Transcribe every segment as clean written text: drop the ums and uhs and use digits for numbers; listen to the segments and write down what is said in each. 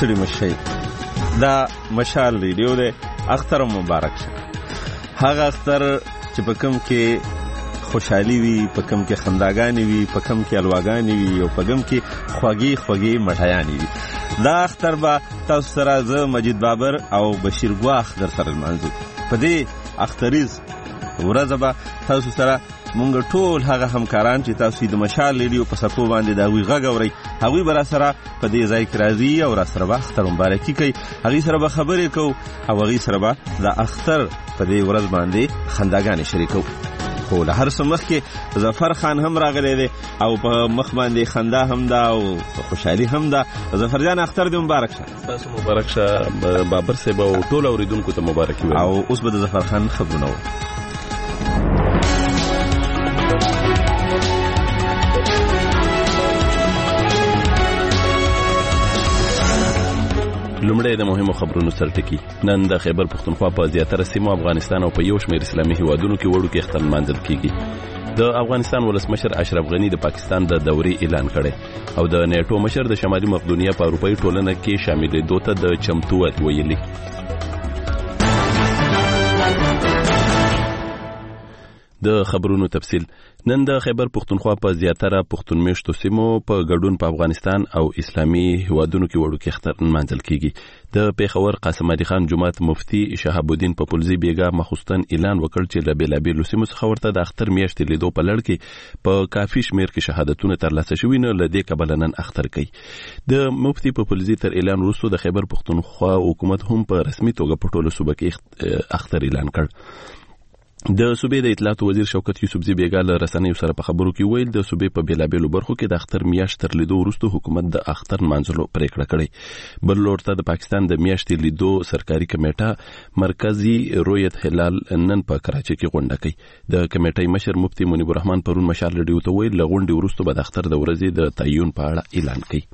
ستړي مشئ. دا مشال ریډیو دی. اختر مبارک شه. هغه اختر چې په کوم کې خوشحالي وي، په کوم کې خنداګانې وي، په کوم کې الواګانې وي او په کوم کې خوږې مټایانې وي. دا اختر به تاسو سره زه مجید بابر او بشیر ګواخ در سره لمانځو. په دې اختریز ورځ به تاسو سره مونږ ټول هغه همکاران چې تاسو د مشال ریډیو په سکو باندې د هغوی غږ اورئ، هغوی به را سره په دې ځای کې راځي او را سره به اختر مبارکي کوي. هغوی سره به خبرې کوو او هغوی سره به د اختر په دې ورځ باندې خنداګانې شریکو. خو له هر څه مخکې ظفر خان هم راغلی دی او په مخ باندې خندا هم ده او خوشحالي هم ده. ظفر جان اختر دې مبارک شه. تاسو مبارک شه بابر صاحب او ټول اوریدونکو ته مبارکي وایم. او اوس به د ظفر خان خبرونه وو. لومړی د مهمو خبرونو سرټکی. نن د خیبر پختونخوا په زیاتره سیمو افغانستان او په یو شمېر اسلامي هیوادونو کې وړوکی اختر لمانځل کیږي. د افغانستان ولسمشر اشرف غنی د پاکستان د دورې اعلان کړي او د نیټو مشر د شمالي مقدونیه په اروپایي ټولنه کې شاملېدو ته د چمتووالي ویلي. د خبرونو تفصیل. نن د خیبر پختونخوا په زیاتره پښتون میشتو سیمو په ګډون په افغانستان او اسلامي هیوادونو کې وړوکی اختر لمانځل کیږي. د پیښور قاسم علي خان جماعت مفتی شهاب الدین پپلزي بیګا مخصوصن اعلان وکړ چې له بېلابېلو سیمو څخه ورته د اختر میاشتې لیدو په لړ کې په کافي شمېر کې شهادتونه ترلاسه شوي نه له دې کبله نن اختر کوي. د مفتی پپلزي تر اعلان وروسته د خیبر پختونخوا حکومت هم په رسمي توګه په ټولو صوبه کې اختر اعلان کړ. د صوبې د اطلاعات وزیر شوکت یوسفزي بیګا له رسنیو سره په خبرو کې ویل د صوبې په بېلابېلو برخو کې د اختر میاشت تر لیدو وروسته حکومت د اختر منځلو پریکړه کړې. بل لور ته د پاکستان د میاشتې لیدو سرکاري کمیټه مرکزی رویت هلال نن په کراچۍ کې غونډه کوي. د کمیټې مشر مفتی منیب الرحمن پرون مشال ریډیو ته ویل له غونډې وروسته به د اختر د ورځې د تعین په اړه اعلان کوي.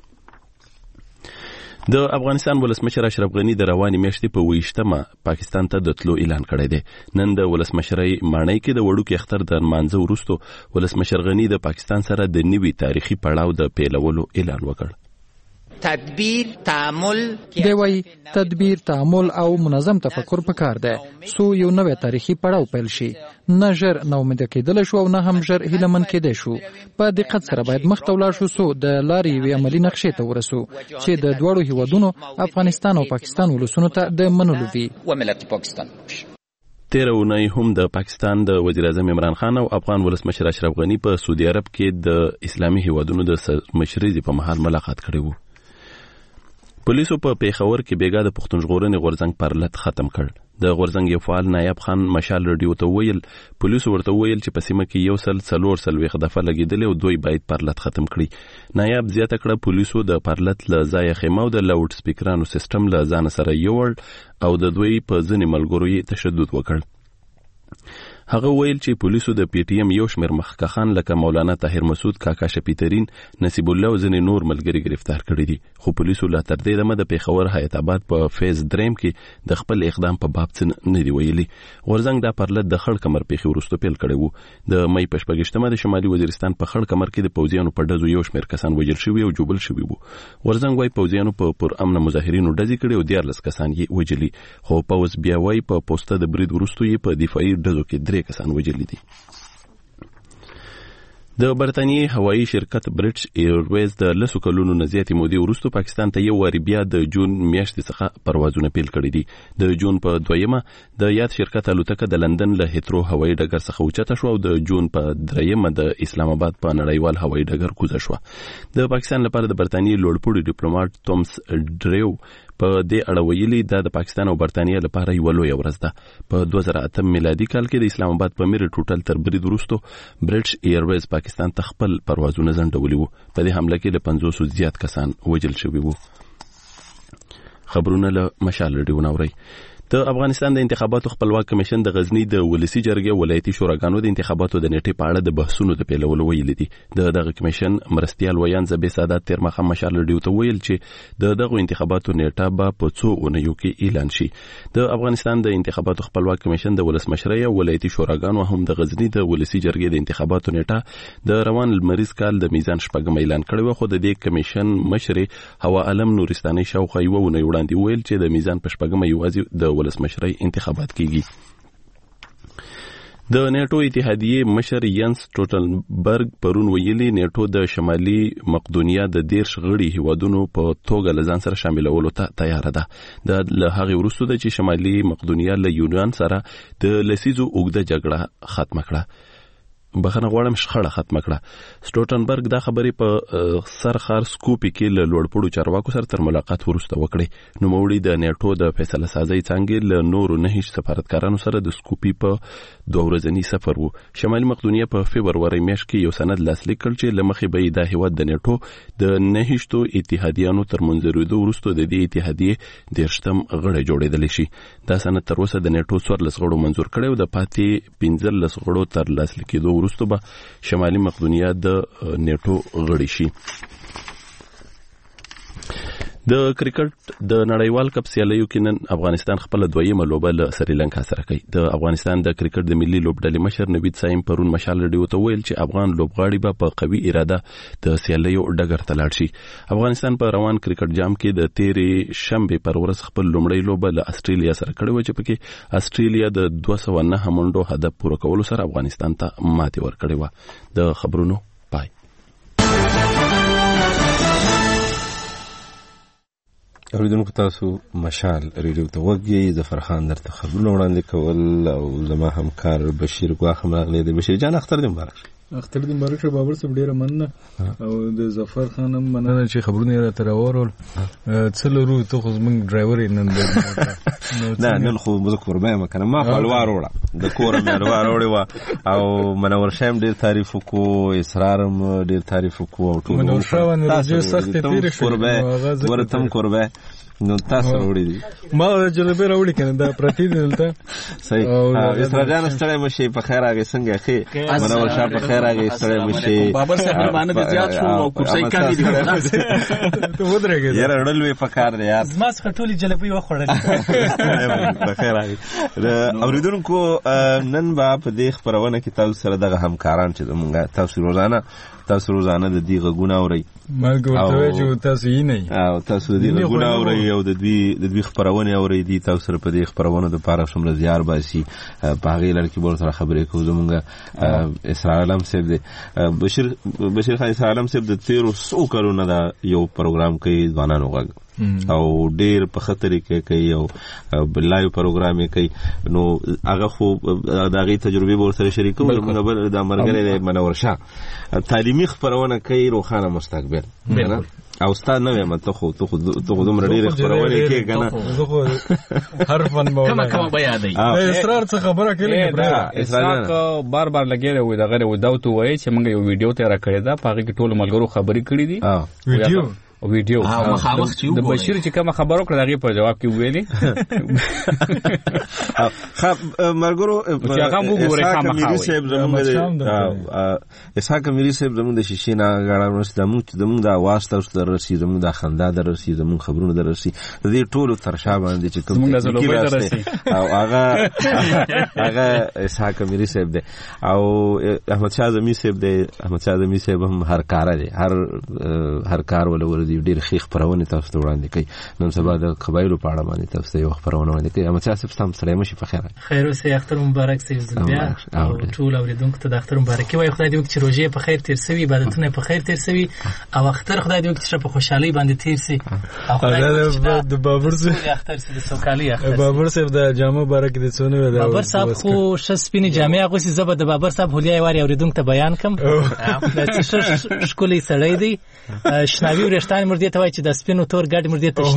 د افغانستان ولسمشر اشرف غنی د روانې میاشتې په 28مه پاکستان ته د تلو اعلان کړی دی. نن د ولسمشرۍ ماڼۍ کې د وړوکي اختر د لمانځه وروسته ولسمشر غنی د پاکستان سره د نوي تاریخي پړاو د پیلولو اعلان وکړ. تدبیر تعامل دی وای تدبیر تعامل او منظم تفکر پکار دی سو یو نوې تاریخي پړاو پیل شي. نه ژر ناامید کېدل شو او نه هم ژر هیلمن کېدل شو. په دقت سره باید مخته ولاړ شو سو د لارې وی عملی نقشې ته ورسو چې د دوړو هیوادونو افغانستان او پاکستان ولسونو ته د منلو وي. وملت پاکستان تیر اونۍ هم د پاکستان د وزیر اعظم عمران خان او افغان ولسمشر اشرف غنی په سعودي عرب کې د اسلامي هیوادونو د مشرۍ په مهال ملاقات کړی وو. پولیسو په پیښور کې بیګا د پښتون ژغورنې غورځنګ پرلط ختم کړ. د غورځنګ یو فعال نایب خان مشال ریډیو ته ویل پولیسو ورته ویل چې په سیمه کې 140 دفعه لګیدل او دوی باید پرلط ختم کړي. نایب زیاته کړه پولیسو د پرلط له ځای خیمه او د لاوډ سپیکرانو سیستم له ځان سره یوړ او د دوی په ځینې ملګرو یې تشدد وکړ. هغه ویل چې پولیسو د پی ټی ایم یو شمېر مخکخان لکه مولانا طاهر مسعود، کاکا شفیترین، نصیب الله او ځینې نور ملګري گرفتار کړي دي. خو پولیسو لا تر دې دمه د پیښور حیات آباد په فیز 3 کې د خپل اقدام په باب څه نه دی ویلي. غورځنګ دا پرلط د خړ کمر پیښې وروسته پیل کړی وو. د مې په 28مه د شمالي وزیرستان په خړ کمر کې د پوځیانو په ډزو یو شمېر کسان وژل شوي او جوبل شوي وو. غورځنګ وايي پوځیانو په پر امن مظاهرینو ډزې کړې او 14 کسان یې وژلي. خو پوځ بیا وايي په پوسټه د برید وروسته یې په دفاعي ډزو کې 3 کسان وژلي دي. د برتانیې هوایي شرکت برټش ایرویز د 10 کلونو نه زیاتې مودې وروسته پاکستان ته یو واري بیا د جون میاشتې څخه پروازونه پیل کړي دي. د جون په 2مه د یاد شرکت الوتکه د لندن له هیترو هوایي ډګر څخه اوچته شو او د جون په 3مه د اسلام آباد په نړیوال هوایي ډګر کوزه شو. د پاکستان لپاره د برتانیې لوړپوړي ډیپلوماټ تومس ډریو په دې اړه ویلي دا د پاکستان او برتانیې لپاره یو لوی ورځ ده. په 2008 میلادي کال کې د اسلام آباد په میر ټوټل تر برید وروسته برټش ایرویز پاکستان ته خپل پروازونه ځنډولي وو. په دې حمله کې له 500 زیات کسان وژل شوي وو. خبرونه له مشال ریډیو نوري. د افغانستان د انتخاباتو خپلواک کمیشن د غزنی د ولسی جرګې ولایتي شوراګانو د انتخاباتو د نیټې په اړه د بحثونو د پیلولو ویلي دي. دغه کمیشن مرستیال ویان زبې سادات تیر مخه مشال ډیو ته ویل چې دغه انتخاباتو نیټه به په څو اونیو کې اعلان شي. د افغانستان د انتخاباتو خپلواک کمیشن د ولسمشرۍ او ولایتي شوراګانو هم د غزنی د ولسی جرګې د انتخاباتو نیټه د روان لمریز کال د میزان شپږم اعلان کړی و، خو د دې کمیشن مشر هوا علم نورستاني شاوخوا یو ونه وړاندې ویل چې د میزان په شپږم یوازې د ولسمشرۍ انتخابات کیږي. د نیټو اتحادیې مشر ینس سټولټنبرګ پرون ویلي نیټو د شمالي مقدونیا د 10 غړي هیوادونو په توګه لزان سره شاملولو ته تیار ده. د له هغه وروسته چې شمالي مقدونیا له یونان سره د لسیزو اوږده جګړه ختم کړه، بخنه غواړم شخړه ختم کړه. سټولټنبرګ دا خبرې په سرخار سکوپي کې له لوړپوړو چارواکو سره تر ملاقات وروسته وکړې. نوموړي د نیټو د فیصله سازۍ څانګې له نورو 9 سفارتکارانو سره د سکوپي په 2 ورځني سفر وو. شمالي مقدونیا په فبروري میاشت کې یو سند لاسلیک کړ چې لمخې به د هیواد د نیټو د 9 اتحادیانو تر منځورېدو وروسته د دې اتحادیې 10م غړی جوړېدلی شي. دا سند تر اوسه د نیټو 14 غړو منځور کړی او د پاتې 15 غړو تر لاسلیکېدو وروسته به شمالي مقدونیا د نیټو غړی شي. د کرکټ د نړیوال کپ سیالیو کې نن افغانستان خپل دویمه لوبه له سریلانکا سره کوي. د افغانستان د کرکټ د ملي لوبډلې مشر نوید سایم پرون مشال ډیو ته ویل چې افغان لوبغاړي به په قوي اراده د سیالیو ډګر ته لاړ شي. افغانستان په روان کرکټ جام کې د تیرې شنبه پر ورځ خپل لومړی لوبه له استرالیا سره کړې و چې پکې استرالیا د 209 منډو هدف پوره کولو سره افغانستان ته ماتې ورکړې و. د خبرونو پای. اوریدونکو تاسو مشال ریډیو ته وګورئ. ظفر خان درته خبرونه وړاندې کول او زما همکار بشیر ګواخ راغلی دی. بشیر جان اختر دې مبارک. اختر دې مبارک شه. بابر صاحب ډیره مننه او د ظفر خان هم مننه چې خبرونه را تر اورول. څلورو ته خو زمونږ ډرایور نن دی. نه نن خو موږ قربای مکنه ما خپلوار وړه د کور مې الوار وړه او منور شایم ډیر تعریف وکړو، اسرارم ډیر تعریف وکړو او ټول منور شاون راځي سخت تیر شو ورتم قربای نو تاسو وړي دي ما جلبه راوړي کنه دا پرتی دلته صحیح. اسراجان ستړی مشي په خیر راغی څنګه خې منور شاه په خیر راغی ستړی مشي. بابر صاحب باندې زیات شو او کرسي کاندي دي ته ودرېږه یاره وړلوي په کار دی یار زما څخه ټولي جلبي وخوړل په خیر راغی. اوریدونکو نن با په دې خبرونه کې تاسو سره دغه همکاران چې موږ تاسو روزانه د دې غوونه اوري ما ګورته چې تاسو یې نه او تاسو دې غوونه اوري او د دوی خبرونه اوري دي. تاسو سره په دې خبرونه د پاره څومره زیار باسي په هغه لړ کې ورته خبرې کوو. زمونږ اسرائیل هم سیب دي بشیر خان اسرائیل هم سیب د 1300 کلونو دا یو پروګرام کوي ځوانانو غږ او ډیر په خطر کې کوي او بلایو پروګرام یې کوي. نو هغه خو دغه تجربه به سره شریکو موږ د مرګره منور شاه تعلیمي خبرونه کوي روخانه مستقبل نه او استاد نه یم ته خو دومره ډیر خبرونه کوي کنه هر فن مولا کوم بیان دی اسرار څه خبره کوي اسرار کو بار بار لګیره وي دغه و داوته وای چې موږ یو ویډیو تیار کړی دا پاره کې ټول ملګرو خبرې کړې دي ویډیو مخامخ چې د بشیر چې کوم خبرو کړل هغه په جواب کې ویلي مرګرو چې هغه وګوره خامخا اسحاق میری صاحب زموږ د شیشې نه غاړه زموږ د اواز تاسو در رسي زموږ د خندا در رسي زموږ خبرونه در رسي د دې ټولو ترشا باندې چې کوم او هغه اسحاق میری صاحب دی او احمد شاه زمي صاحب دی. احمد شاه زمي صاحب هم هر کار دی هر کار ولور ډیر خیخ پرونه تاسو ته وړاندې کوي. نن سبا د قبایلو په اړه باندې تاسو ته یو خبرونه وړاندې کوي. اما تاسو هم سره مشي په خیر خیر اوسې اختر مبارک سي زبیا او ټول اوریدونکو ته د اختر مبارکي وای. خدای دې وکړي چې روزه په خیر تیر سوي عبادتونه په خیر تیر سوي او اختر خدای دې وکړي چې په خوشحالي باندې تیر سي او خدای د بابر صاحب اختر سي د سوکالي اختر بابر صاحب د جامه مبارک دې څونه ویل بابر صاحب خو شسپینی جامه هغه سي زبر د بابر صاحب هولیا واری اوریدونکو ته بیان کوم چې شکولي سړی دی شناوی ورشتان مرده ته وای چې د سپینو تور ګډ مرده ته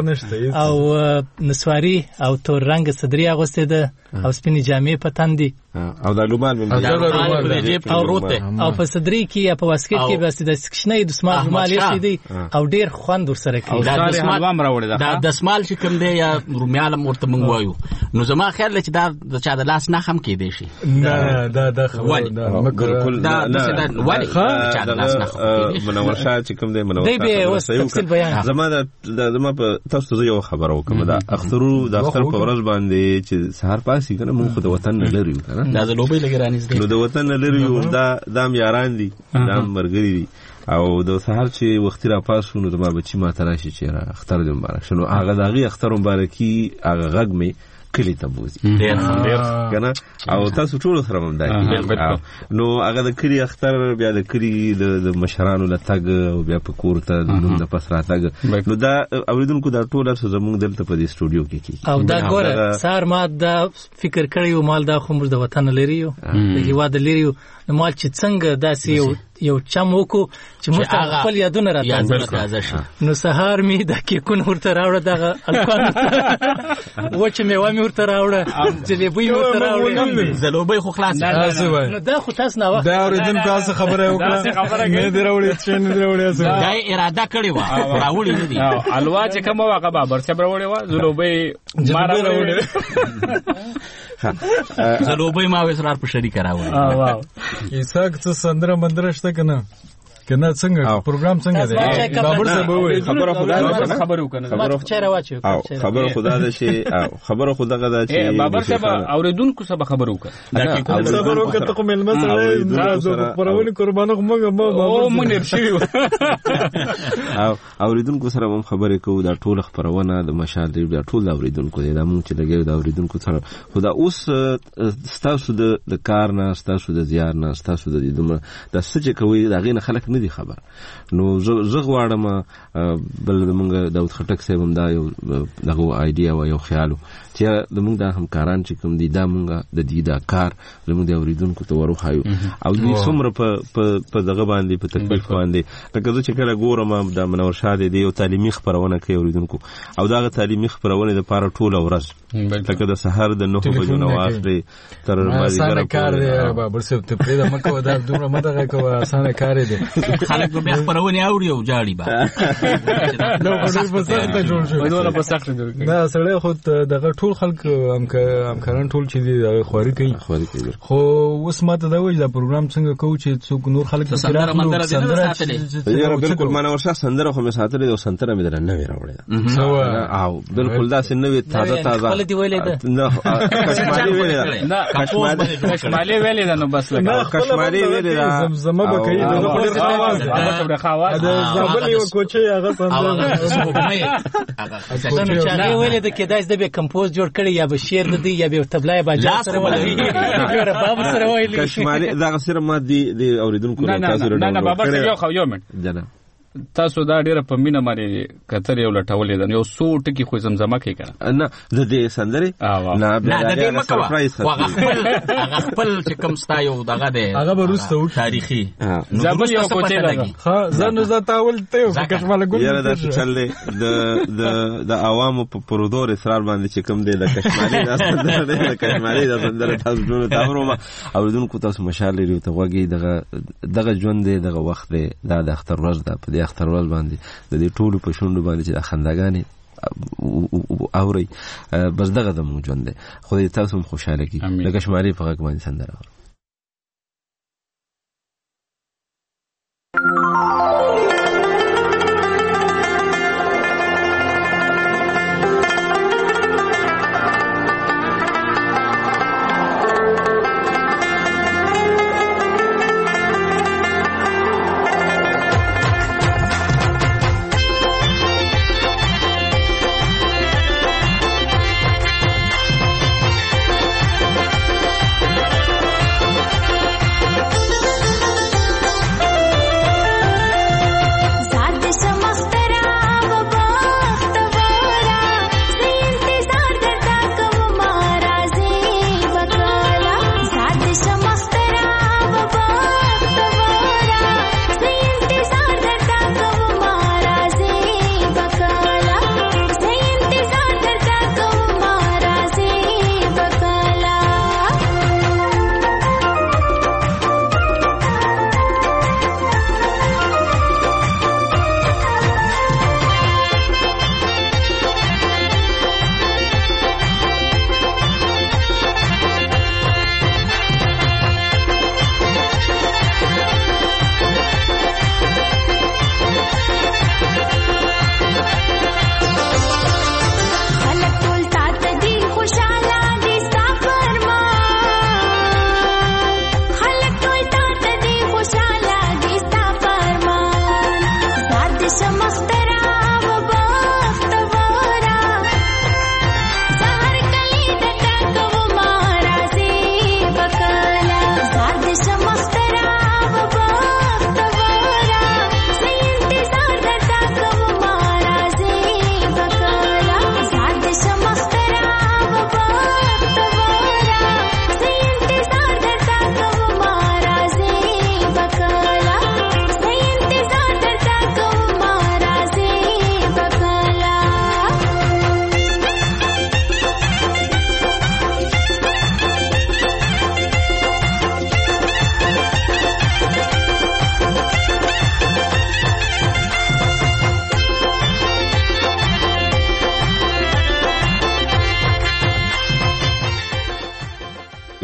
او نسواری او تور رنگ صدری اغوسته ده او سپینی جامې په تن دي او د لومال او روته او په صدري کې یا په واسکټ کې بس د سکشنې د سمال رومال یې دي او ډیر خوند ور سره کوي دا د سمال راوړي دا د سمال چې کوم دی یا رومیال مرته مونږ وایو نو زما خیال چې دا د چا د لاس نه هم کې دی شي نه دا خبره دا بالکل دا ولی چا د لاس نه منور شاه چې کوم دی منور شاه زما په تاسو یو خبر وکم دا اخترو د اختر په ورځ باندې چې سحر پاسي کنه مونږ د وطن نه لري کنه دا د لوبي لګرانیز دي نو د وطن نه لري دا یاران دي دا مرګري دي او د سحر چې وختي را پاسو نو زما بچی ما تراشي چې اختر دې مبارک شنو هغه دغه اختر مبارکي هغه غږ می کلی ته بوزي ډیر کنه او تاسو ټول سره هم دا نو هغه د کلی اختر بیا د کلی د مشرانو له تګ او بیا په کور ته د نوم د پس را تګ نو دا اوریدونکو دا ټول څه زموږ دلته په دې سټوډیو کې کی او دا ګوره سار ما دا فکر کړی مال دا خو موږ د وطن لري یو د هیواد لري نو مال چې څنګه داسې یو چم وکړو چې موږ خپل یادونه راځي نو سهار می د کیکون ورته راوړه دغه الکوان و چې میوه می ورته راوړه جلیبي ورته راوړه زلوبي خو خلاص نو دا خو تاسو نه وخت دا اوریدن تاسو خبره وکړه نه دی راوړی چې نه دی راوړی دا اراده کړی و راوړی نه دی الوا چې کومه واقع بابر صاحب راوړی و زلوبي ما راوړی زلوبي ما وسرار په شریک راوړی واو ایساک څه سندره مندره شته کنه کنه څنګه پروګرام څنګه دی بابر صاحب وایي خبره خدا ده شي خبره خدا ده چې بابر صاحب اوریدونکو سبا خبر وکړه دا کې خبر وکړه ته کوم مسله پرونی قربانو موږ مونږ شي اوریدونکو سره هم خبرې کوو دا ټول خبرونه د مشال دی دا ټول اوریدونکو دی دا مونږ چې لګیو دا اوریدونکو سره خدا اوس ستاسو د کار نه ستاسو د زیار نه ستاسو د دې د سچ کوي دا غینه خلک نه دي خبر نو زه غواړم بل موږ داود خټک صاحب هم دا یو دغه ایډیا او یو خیالو چې موږ د همکاران چې کوم دي دا موږ د دې دا کار موږ د اوریدونکو ته ورخایو او دې څومره په دغه باندې په تکلیف باندې لکه زه چې کله ګورم د منور شاه دی یو تعلیمي خبرونه کوي اوریدونکو او دا تعلیمي خبرونه د پاره ټوله ورځ لکه د سحر د 9 بجو نه واخلي تر باندې کار دی بابر صاحب ته پرې د مکو دا دومره مدغه کوه اسانه کار دی خلک به خبرونه اوري او جاړي با نو په سخت جوړ شو دوله په سخت جوړ نه سره خو دغه ټول خلک همکاران ټول چې دی خوري کوي خو اوس ماته دا وایي دا پروګرام څنګه کوو چې څوک نور خلک سندره یاره بالکل ما نور شاه سندره خو مې ساتلې او سندره مې در نه راوړې او بالکل دا سنوي تازه خپل دی ویلې نه کشمالي ویلې نه کشمالي ویلې نو بس لګا کشمالي ویلې دا زما به کوي د خواص د زابل یو کوچي هغه سندره هغه ویلې د کېدای د به کمپوز جوړ کړي یا به شعر دی یا به تبلای باجا سره ولې باب سره ویلې کشمالي دا سره ما دی اوریدونکو تاسو نه بابا یو منټ جنا تاسو دا ډیره په مینه باندې کتر یو لټولې ده یو سو ټکی خو زمزمه کوي کنه نه د دې سندري نه د دې سرپرایز هغه خپل چې کوم ستا یو دغه ده هغه برسته تاریخي زبل یو کوچه ده ها زنه زتاول ته کشماله ګل یاره دا چلې د عوامو په پرودور اصرار باندې چې کوم دی د کشمالي د سندره د کشمالي د سندره تاسو جوړ تاورو اوریدونکو تاسو مشال لري ته وګي دغه ژوند دی دغه وخت دی دا د اختر ورځ ده په اختر ورځ باندې د دې ټولو په شونډو باندې چې د خنداګانې اوري بس دغه د مونږ ژوند دی خدای تاسو هم خوشاله کړي لکه شمالي په غږ باندې سندره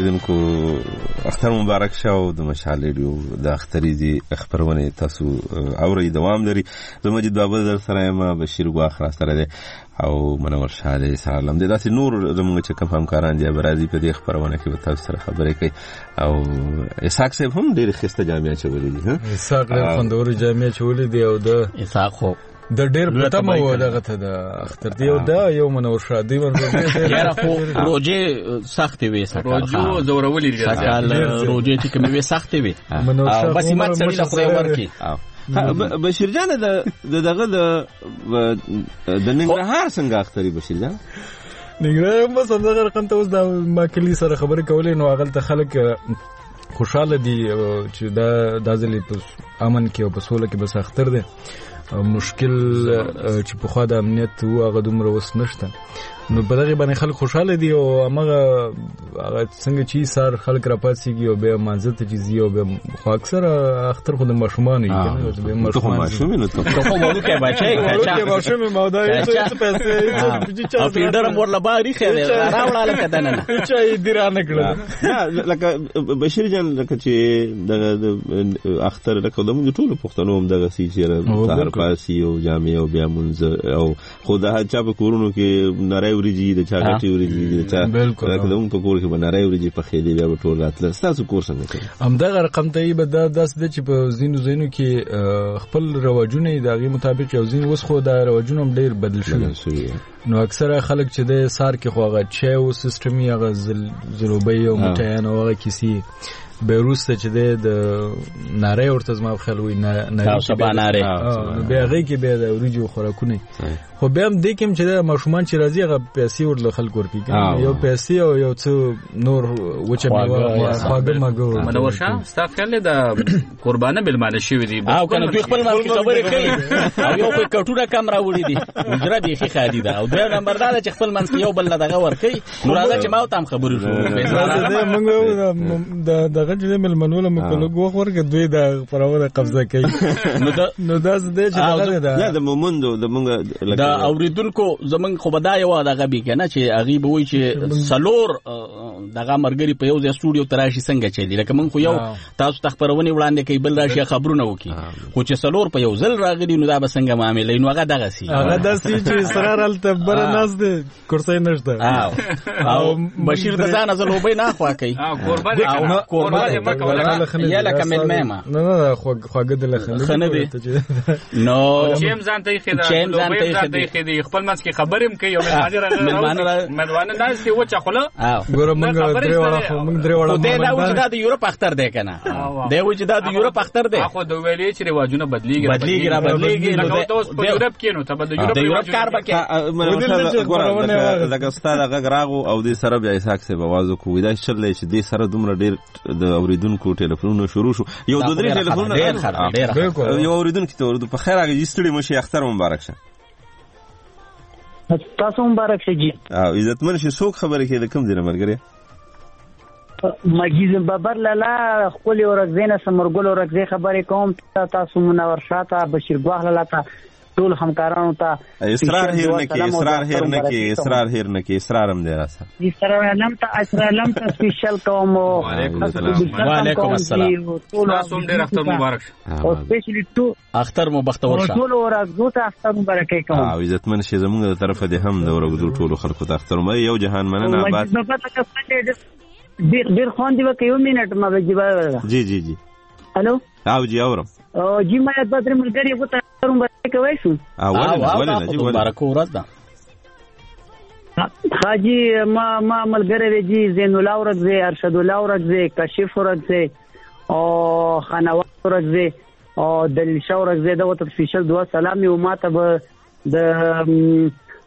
اوریدونکو اختر مبارک شه او د مشال ریډیو د اختریزي خبرونه تاسو اوري دوام لري. زه مجید بابا در سره یم، بشیر ګواخ را سره دی او منور شاله سلام دې. داسې نور زموږ چې کوم همکاران دي برازي په دې خبرونه کې به تاسو سره خبرې کوي. او اسحاق صاحب هم ډېر خسته جامع چولې دي. اسحاق ډېر خوندور جامع چولې دی او د اسحاق خو د ډېر پټه مو دغه ته د اختر دی او دا یو منور شادي ورته یاره خو روزه سخت وي روزو زورولې دي روزه چې کومې سخت وي او بس مات سړي له خدای ورکی. بشیر جان دغه د ننګرهار څنګه اختري بشیر جان؟ ننګرهار هم څنګه رقم ته اوس دا ما کلی سره خبرې کولې نو هغه ته خلک خوشاله دي چې دا ځلې په امن کې او په سوله کې بس اختر دی. مشکل چې په خوا د امنیت و هغه دومره وس نشته نو په دغه باندې خلک خوشاله دي او هغه څنګه چې سار خلک را پاتېږي او به منځ ته چیزي او به خو اکثر اختر خو د ماشومان یې به ماشومان نو ته خو مو کې بچي چې ماشوم مودا یې پیسې او فیلډر مور لباري خیر راوړل کده نه چې دیرانه کړل. لکه بشیر جان لکه چې د اختر لکه د موږ ټول پښتنو هم دغه سي چې سهار پاسي او جامع او بیا منځ او خدای چا په کورونو کې نری وريجي د چا غټي وريجي د چا لکه دغه په کور کې بنری وريجي په خېدي بیا ټول راتل. تاسو کور څنګه کوي؟ هم دغه رقم ته به داس د چې په زینو کې خپل رواجونه دغه مطابق یو زین وس خو د رواجونه هم ډیر بدل شوی نو اکثره خلک چې د سار کې خوغه چا او سیستم یې غ زلوبي او مټیان او هغه کیسي بیروسته چې د ناری ورته زما خیال وي نه سبا ناری بیا هغه کې به د ورجو خوراکونه خو بیا هم د کوم چې د ماشومان چې راځي هغه پیسې ورل خلک ورکړي یو پیسې او یو څه نور وچه میوه خواږه مګو منور شاه ستا خیال د قربانه بلمانه شوی دی او کنه دوی خپل مال خبرې کوي او یو په کټوره کیمرا وړي دي مجرا به خي خادي دا او درې نمبر دا چې خپل منځ یو بل دغه ورکي نو راځي چې ما ته هم خبرې شو موږ دغه چې ملمنوله مکلو غوخ ورګه دوی د پرونه قبضه کوي نو دا زده چې دغه دا د مومندو د موږ دا اوریدونکو زمون خو بدای و دغه بي کنه چې اغي به وي چې سلور دغه مرګري په یو ځای سټوډیو تراشي څنګه چلی لکه مونږ خو یو تاسو تخبرونه وړاندې کوي بل راشي خبرونه وکي خو چې سلور په یو ځل راغلي نو دا به څنګه معاملې نو هغه دغه سي چې اسرار التبر ناس دي کرسي نشته او بشیر د ځان ازل وبې نه خوا کوي قربان یا لکه ملمه نه خواګه د لخنه دي نو چیم ځان ته خېدا خپل منځ کې خبرم کوي او مېلمانه ناس کې وچا خله ګوره موږ درې وړه دا د یورپ اختر دی کنه دی و چې دا د یورپ اختر دی خو د ویلې چې رواجونه بدلیږي نو تاسو په یورپ کې نو ته د یورپ کار وکړه ګوره لکه ستاره غراغو او د سره بیا اسحاق سے بوازو کوی دا شلې چې د سره دومره ډیر د اوریدونکو ټلیفونونه شروع شو یو د درې ټلیفونونه یو اوریدونکو ته ورته په خیر هغه جستړي مشه اختر مبارک شه تاسو مبارک شه جی او عزتمن شي څوک خبرې کوي د کوم ځای مرګري مجید بابر لالا خپل ورځینه سمرګل ورځې خبرې کوم تاسو منور شاته بشیر ګواخ لالا ته ټول همکارانو ته اصرار هیر نه کې اصرار هم دی راسه اسلام ته سپیشل کوم وعلیکم السلام تاسو هم ډیر اختر مبارک او سپیشلی تو اختر مو بختور شه ټول ورځو ته اختر مبارک کوم او عزتمن شي زموږ طرفه دي هم د ورځو ټول خلکو ته اختر مې یو جهان مننه آباد ډیر خوان دی وکيو منټ ما بجبا جی الو او جی اورم جی ما بدر ملګری وو ته مبارک کوي شو ولې جی مبارک ورځ ده حاجی ما ملګری جی زین الله ورځ ارشد الله ورځ کشف ورځ او خنوات ورځ او دلیل شاه ورځ دا وته سپیشل دعا سلام یو ماته به د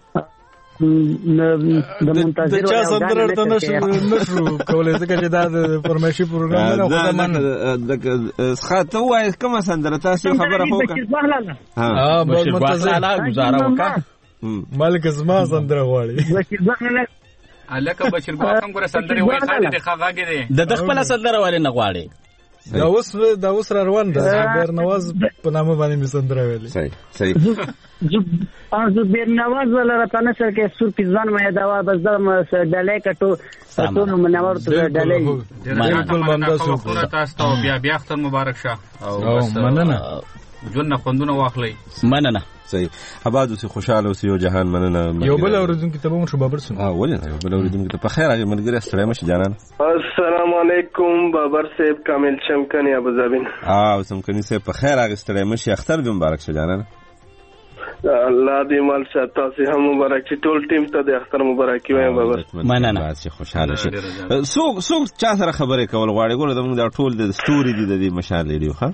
منتظر چا سندره ته نشو کولای ځکه چې دا د فرمایشي پروګرام نه خو من خاطه وای کوم سندره تاسو خبره هوکا بشیر باغلا گزاره وکا مالک زما سندره غواړي بشیر باغلا الکه بشیر باغ څنګه سندره وای خالد خاغه دي د خپل سندره والے نه غواړي دا اوس را روان ده زبیر نواز په نامه باندې می سندره ویلې. صحیح زبیر نواز ولا راتنه سره کې سور پیزان مې دا بس د ډلې کټو ټول منور ته ډلې بالکل باندې سو تاسو ته بیا اختر مبارک شه او مننه جون نه خوندونه واخلئ. مننه. صحیح. آباد اوسې خوشاله اوسې یو جهان مننه. یو بل اوریدونکو ته به مو بابر سن ولې یو بل اوریدونکو ته په خیر هغه ملګری ستړی مشه جانان. السلام علیکم بابر صاحب کامل چمکنی ابوظبی. سمکنی صاحب په خیر هغه ستړی مشه اختر دې مبارک شه جانان. الله دې مال شه تاسو هم مبارک چې ټول ټیم ته د اختر مبارکي وایم بابر. مننه. چې خوشاله شي. څوک چا سره خبرې کول غواړي ګوره دا ټول د ستوري دي د مشال لري ښه.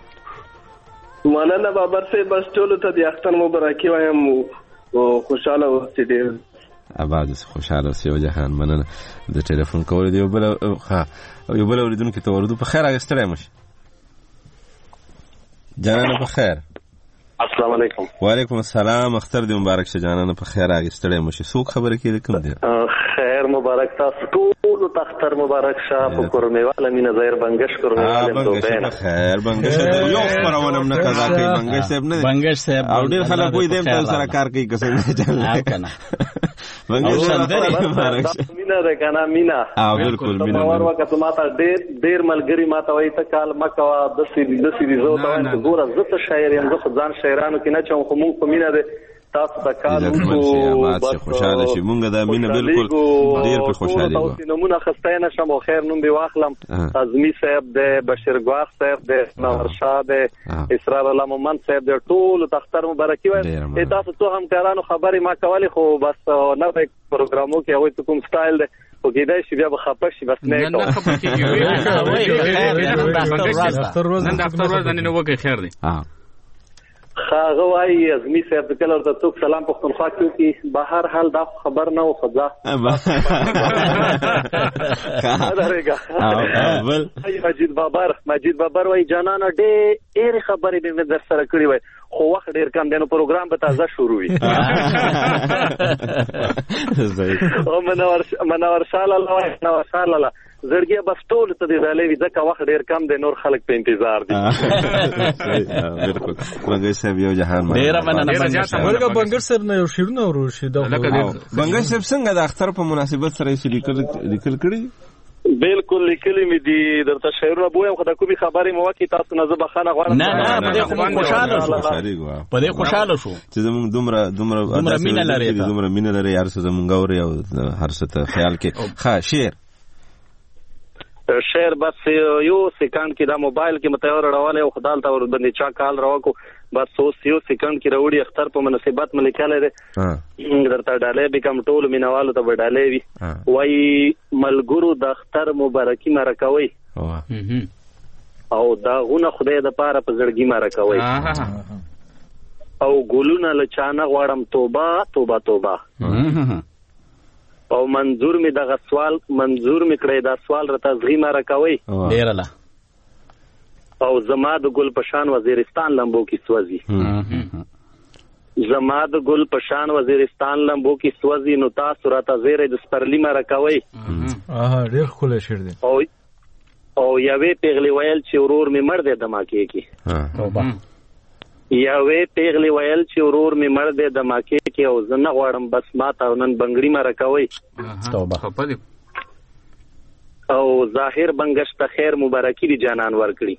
مننه بابر صاحب بس ټول ته د اختر مبارکي وایم او خوشاله اوسئ ډېر. آباد اوسئ خوشاله اوسئ یو جهان مننه. د ټلیفون کول دی یو بل اوریدونکو ته ورودو په خیر هغه ستړی مشه جانانه په خیر. السلام علیکم. وعلیکم السلام. اختر دې مبارک شه جانانه په خیر هغه ستړی مشه. څوک خبره کوي کوم دی؟ خیر مبارک تاسو ټول ته اختر مبارک شه په کورنیواله مینا ظاهر بنگش کورنیواله دوبه خیر بنگش یو خبرونه نه قضا کوي بنگش صاحب نه بنگش صاحب او ډیر خلک وې دیم تاسو سره کار کوي کسه نه چل کنه بنگش مبارک مینا ده کنه مینا بالکل مینا اور وخت ما ته ډیر ملګری ما ته وای ته کال مکه د سری زو ته ګوره زته شاعر یم زه ځان شاعرانو کې نه چم خو مونږ په مینا ده تاسو د کال بس خوشاله شي مونږ د مینا بالکل ډیر په خوشالي وو. تاسو نمونه خستاینه شم او خیر نوم دی واخلم ازمی صاحب د بشیر ګواخ صاحب د نور شاه د اسرار الله مومن صاحب د ټول تختر مبارکي وای. تاسو ته هم کارانو خبرې ما کولې خو بس نه په پروګرامو کې هغه کوم سټایل دی او کېدای شي بیا به خپه شي بس نه کوم. نن د اختر ورځ نه وګي خیر دی. خاغه وای ازمی صاحب د کله ورته څوک سلام پښتونخوا کې به هر حال دا خبر نه و خدا مجید بابر وای جانانه ډېر خبرې مې در سره کړې وای خو وخت ډېر کم دی نو پروګرام به تازه شروع وي. منور شاله زړګي بس ټول ته دی زالوي ځکه وخت ډیر کم دی نور خلک په انتظار دي. بالکل بنگش صاحب یو جهان ډیر مننه. بنگش صاحب نه یو شیرونه وروشي دا بنگش صاحب څنګه د اختر په مناسبت سره یې لیکل کړی؟ بالکل لیکلی می دي درته شعرونه بویم خو د کومي خبرې مو وکي تاسو نه زه بخښنه غواړم. نه په دې خوشاله شو چې زموږ دومره مینه لري هر څه زموږ اوري او هر څه ته خیال کې ښه شعر بس یو سکند کې دا موبایل کې متور راواله او خدای ته ور باندې چا کال راوکو بس یو سکند کې راوړي اختر په مناسبت ملکاله ده درته ډالې به کم ټول مینوالو ته ډالې وي وای ملګرو د اختر مبارکي مرکوي او دا غونه خدای د پاره په زړګي مرکوي او ګلونه لچانه غواړم توبه توبه توبه او منظور می دغه سوال کړی دا سوال رته زغیمه راکوي ډیر الله او زما د ګل پشان وزیرستان لمبو کې سوځي زما د ګل پشان وزیرستان لمبو کې سوځي نو تاسو راته زیره د سپرلی ما راکوي ډیر خوله شعر دی او یوې پیغلی ویل چې ورور می مړ دی دماکې کې توبه یوې پیغلی ویل چې ورور می مړ دی دماکې کې او زه نه غواړم بس ما ته نن بنګړي ما راکوي توبه او ظاهر بنگش ته خیر مبارکي دی جانان ورکړي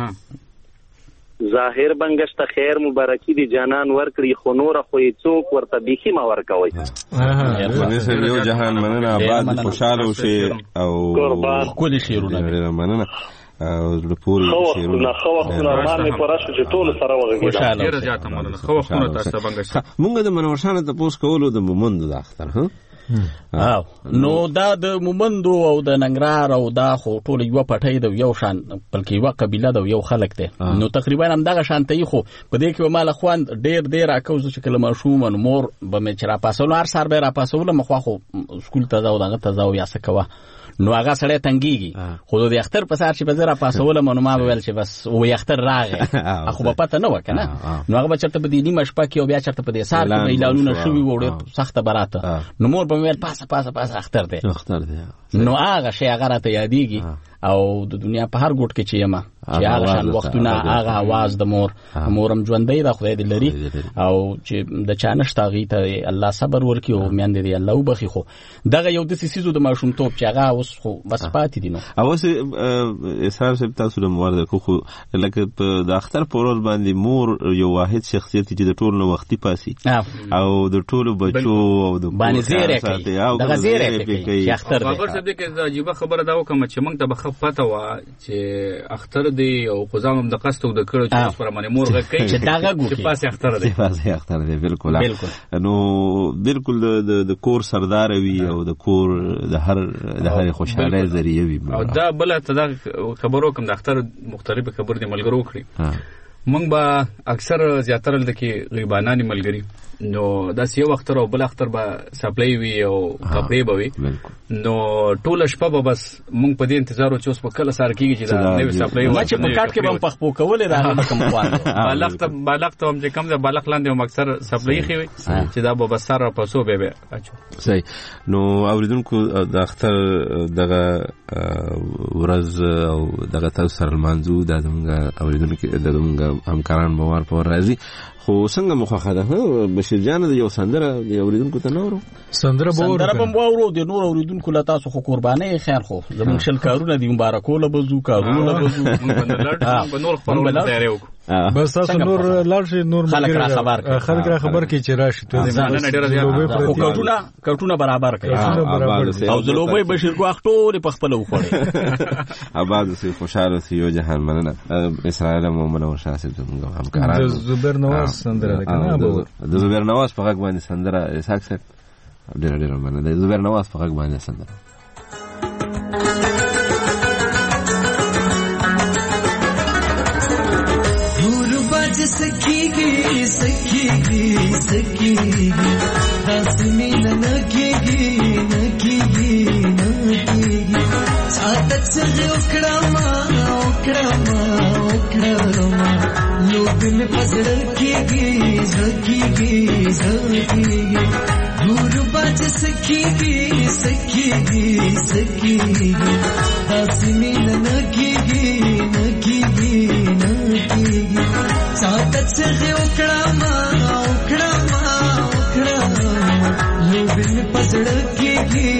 ظاهر بنگش ته خیر مبارکي دی جانان ورکړي خو نور خو څوک ورته بيخي ما ورکوي. یو جهان مننه آباد خوشاله اوسئ او کول شعرونه مننه او د پوری شعرونه خو نورمال می پرشه چې ټول سره وغږیږي ډیر زیاته مننه خو خونه تاسو بنگش مونږ د منورشانه ته پوس کولو د مومند د اختر نو دا د مومندو او د ننګرهار او دا خو ټول یو پټي د یو شان بلکې یو قبيله د یو خلک دی نو تقریبا هم دغه شانتي خو په دې کې مال خوان ډیر اکوز چې کلمه شوم نور به مې چر پاسول هر سر به را پاسول مخوا خو سکول ته ځاو دغه ته ځاو یا سکوا نو هغه سړی تنګيږي خو د اختر په سر چې به زرا پاسول مونږ ما ویل چې بس و اختر راغی خو په پته نه وکنه نو هغه چرته په دې نیمه شپه کې او بیا چرته په دې سال کې اعلانونه شوي وړه سخته براته نو مور به ویل پاسه اختر دی نو هغه شی هغه راته یادېږي او د دنیا په هر ګوټ کې چې یم چې هغه شان وختونه هغه आवाज د مورم ژوندۍ د خدای دې لري او چې د چانشت هغه ته الله صبر ورکړي او میان دې الله وبخي. خو دغه یو د سیسو د ماشومتوب چې هغه اوس خو بس پاتې دي. نو اوس اسرار صاحب تاسو د موارد خو لکه د اختر په ورځ باندې مور یو واحد شخصیت چې د ټولو وختي پاسي او د ټولو بچو او د باندې زیره کوي دغه زیره کوي اختر بابر صاحب کې عجیب خبره دا وکم چې موږ ته بخښ پته و چې اختر دی او خدام د قصد او د کړو چې پر باندې مورغه کوي چې داغه ګو چې پاسه اختر دی بالکل نو بالکل د کور سردار وي او د کور د هر خوشاله ذریعہ وي. او دا بل ته دا خبرو کوم د اختر مختلفه خبر دي ملګرو کړی موږ به اکثر زیاتره د کې غریبانانی ملګری نو دا یو اختر او بل اختر به سپلای وي او کپړې به وي نو ټول شپه به بس موږ په دې انتظار او چې اوس په کله سار کېږي چې دا نوې سپلای وي چې په کاټ کې به پخپو کولې راغله کوم خوان بالغ ته هم چې کم ده بالغ لاندې هم اکثر سپلای خي وي چې دا به بسر په سو به اچو صحیح. نو اوریدونکو د اختر دغه ورځ او دغه تاسو سره المنځو د اوریدونکو د همکاران موار په راځي خو څنګه مخه ده بشیر جان د یو سندره د اوریدونکو ته نورو سندره بمباورو د نور اوریدونکو لا تاسو خو قرباني خیر خو زمون شل کارونه دی مبارکوله بزو کارونه بزو په نور خبرونه تیارې وکړو بس تاسو نور لارشي نور خلک را خبر کی چې راشي ته نه ډیره زیاته کټونه برابر کړي او زلوبې بشیر کو اخټول په خپل وخوړي آباد سي خوشاله سي یو جهان مننه اسرائیل مومن او شاسب زموږ همکاران زبیر نواز سندره کنه د زبیر نواز په غږ باندې سندره اسحاق صاحب ډیره مننه د زبیر نواز په غږ باندې سندره सखीगी दासमी नकीगी सादत से उकड़ामा लोग में पसड़ कीगी दूर बाज सखीगी दासमी नकीगी सादत से उकड़ामा लोग में पसड़ कीगी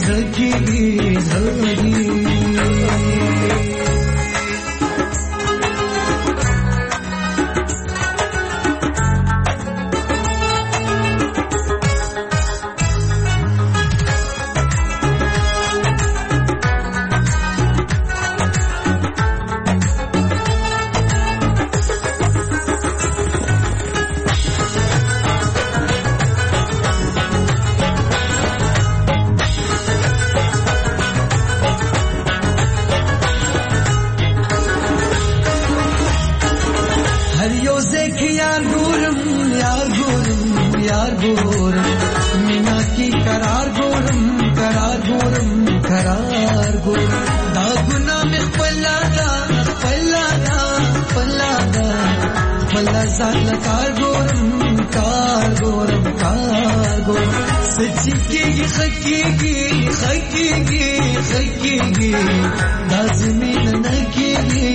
मीना की करार गोरम दागुना में पल्लादा ज़ाल कार गोरम सच्ची खकीगी दाज़मीन नकीगी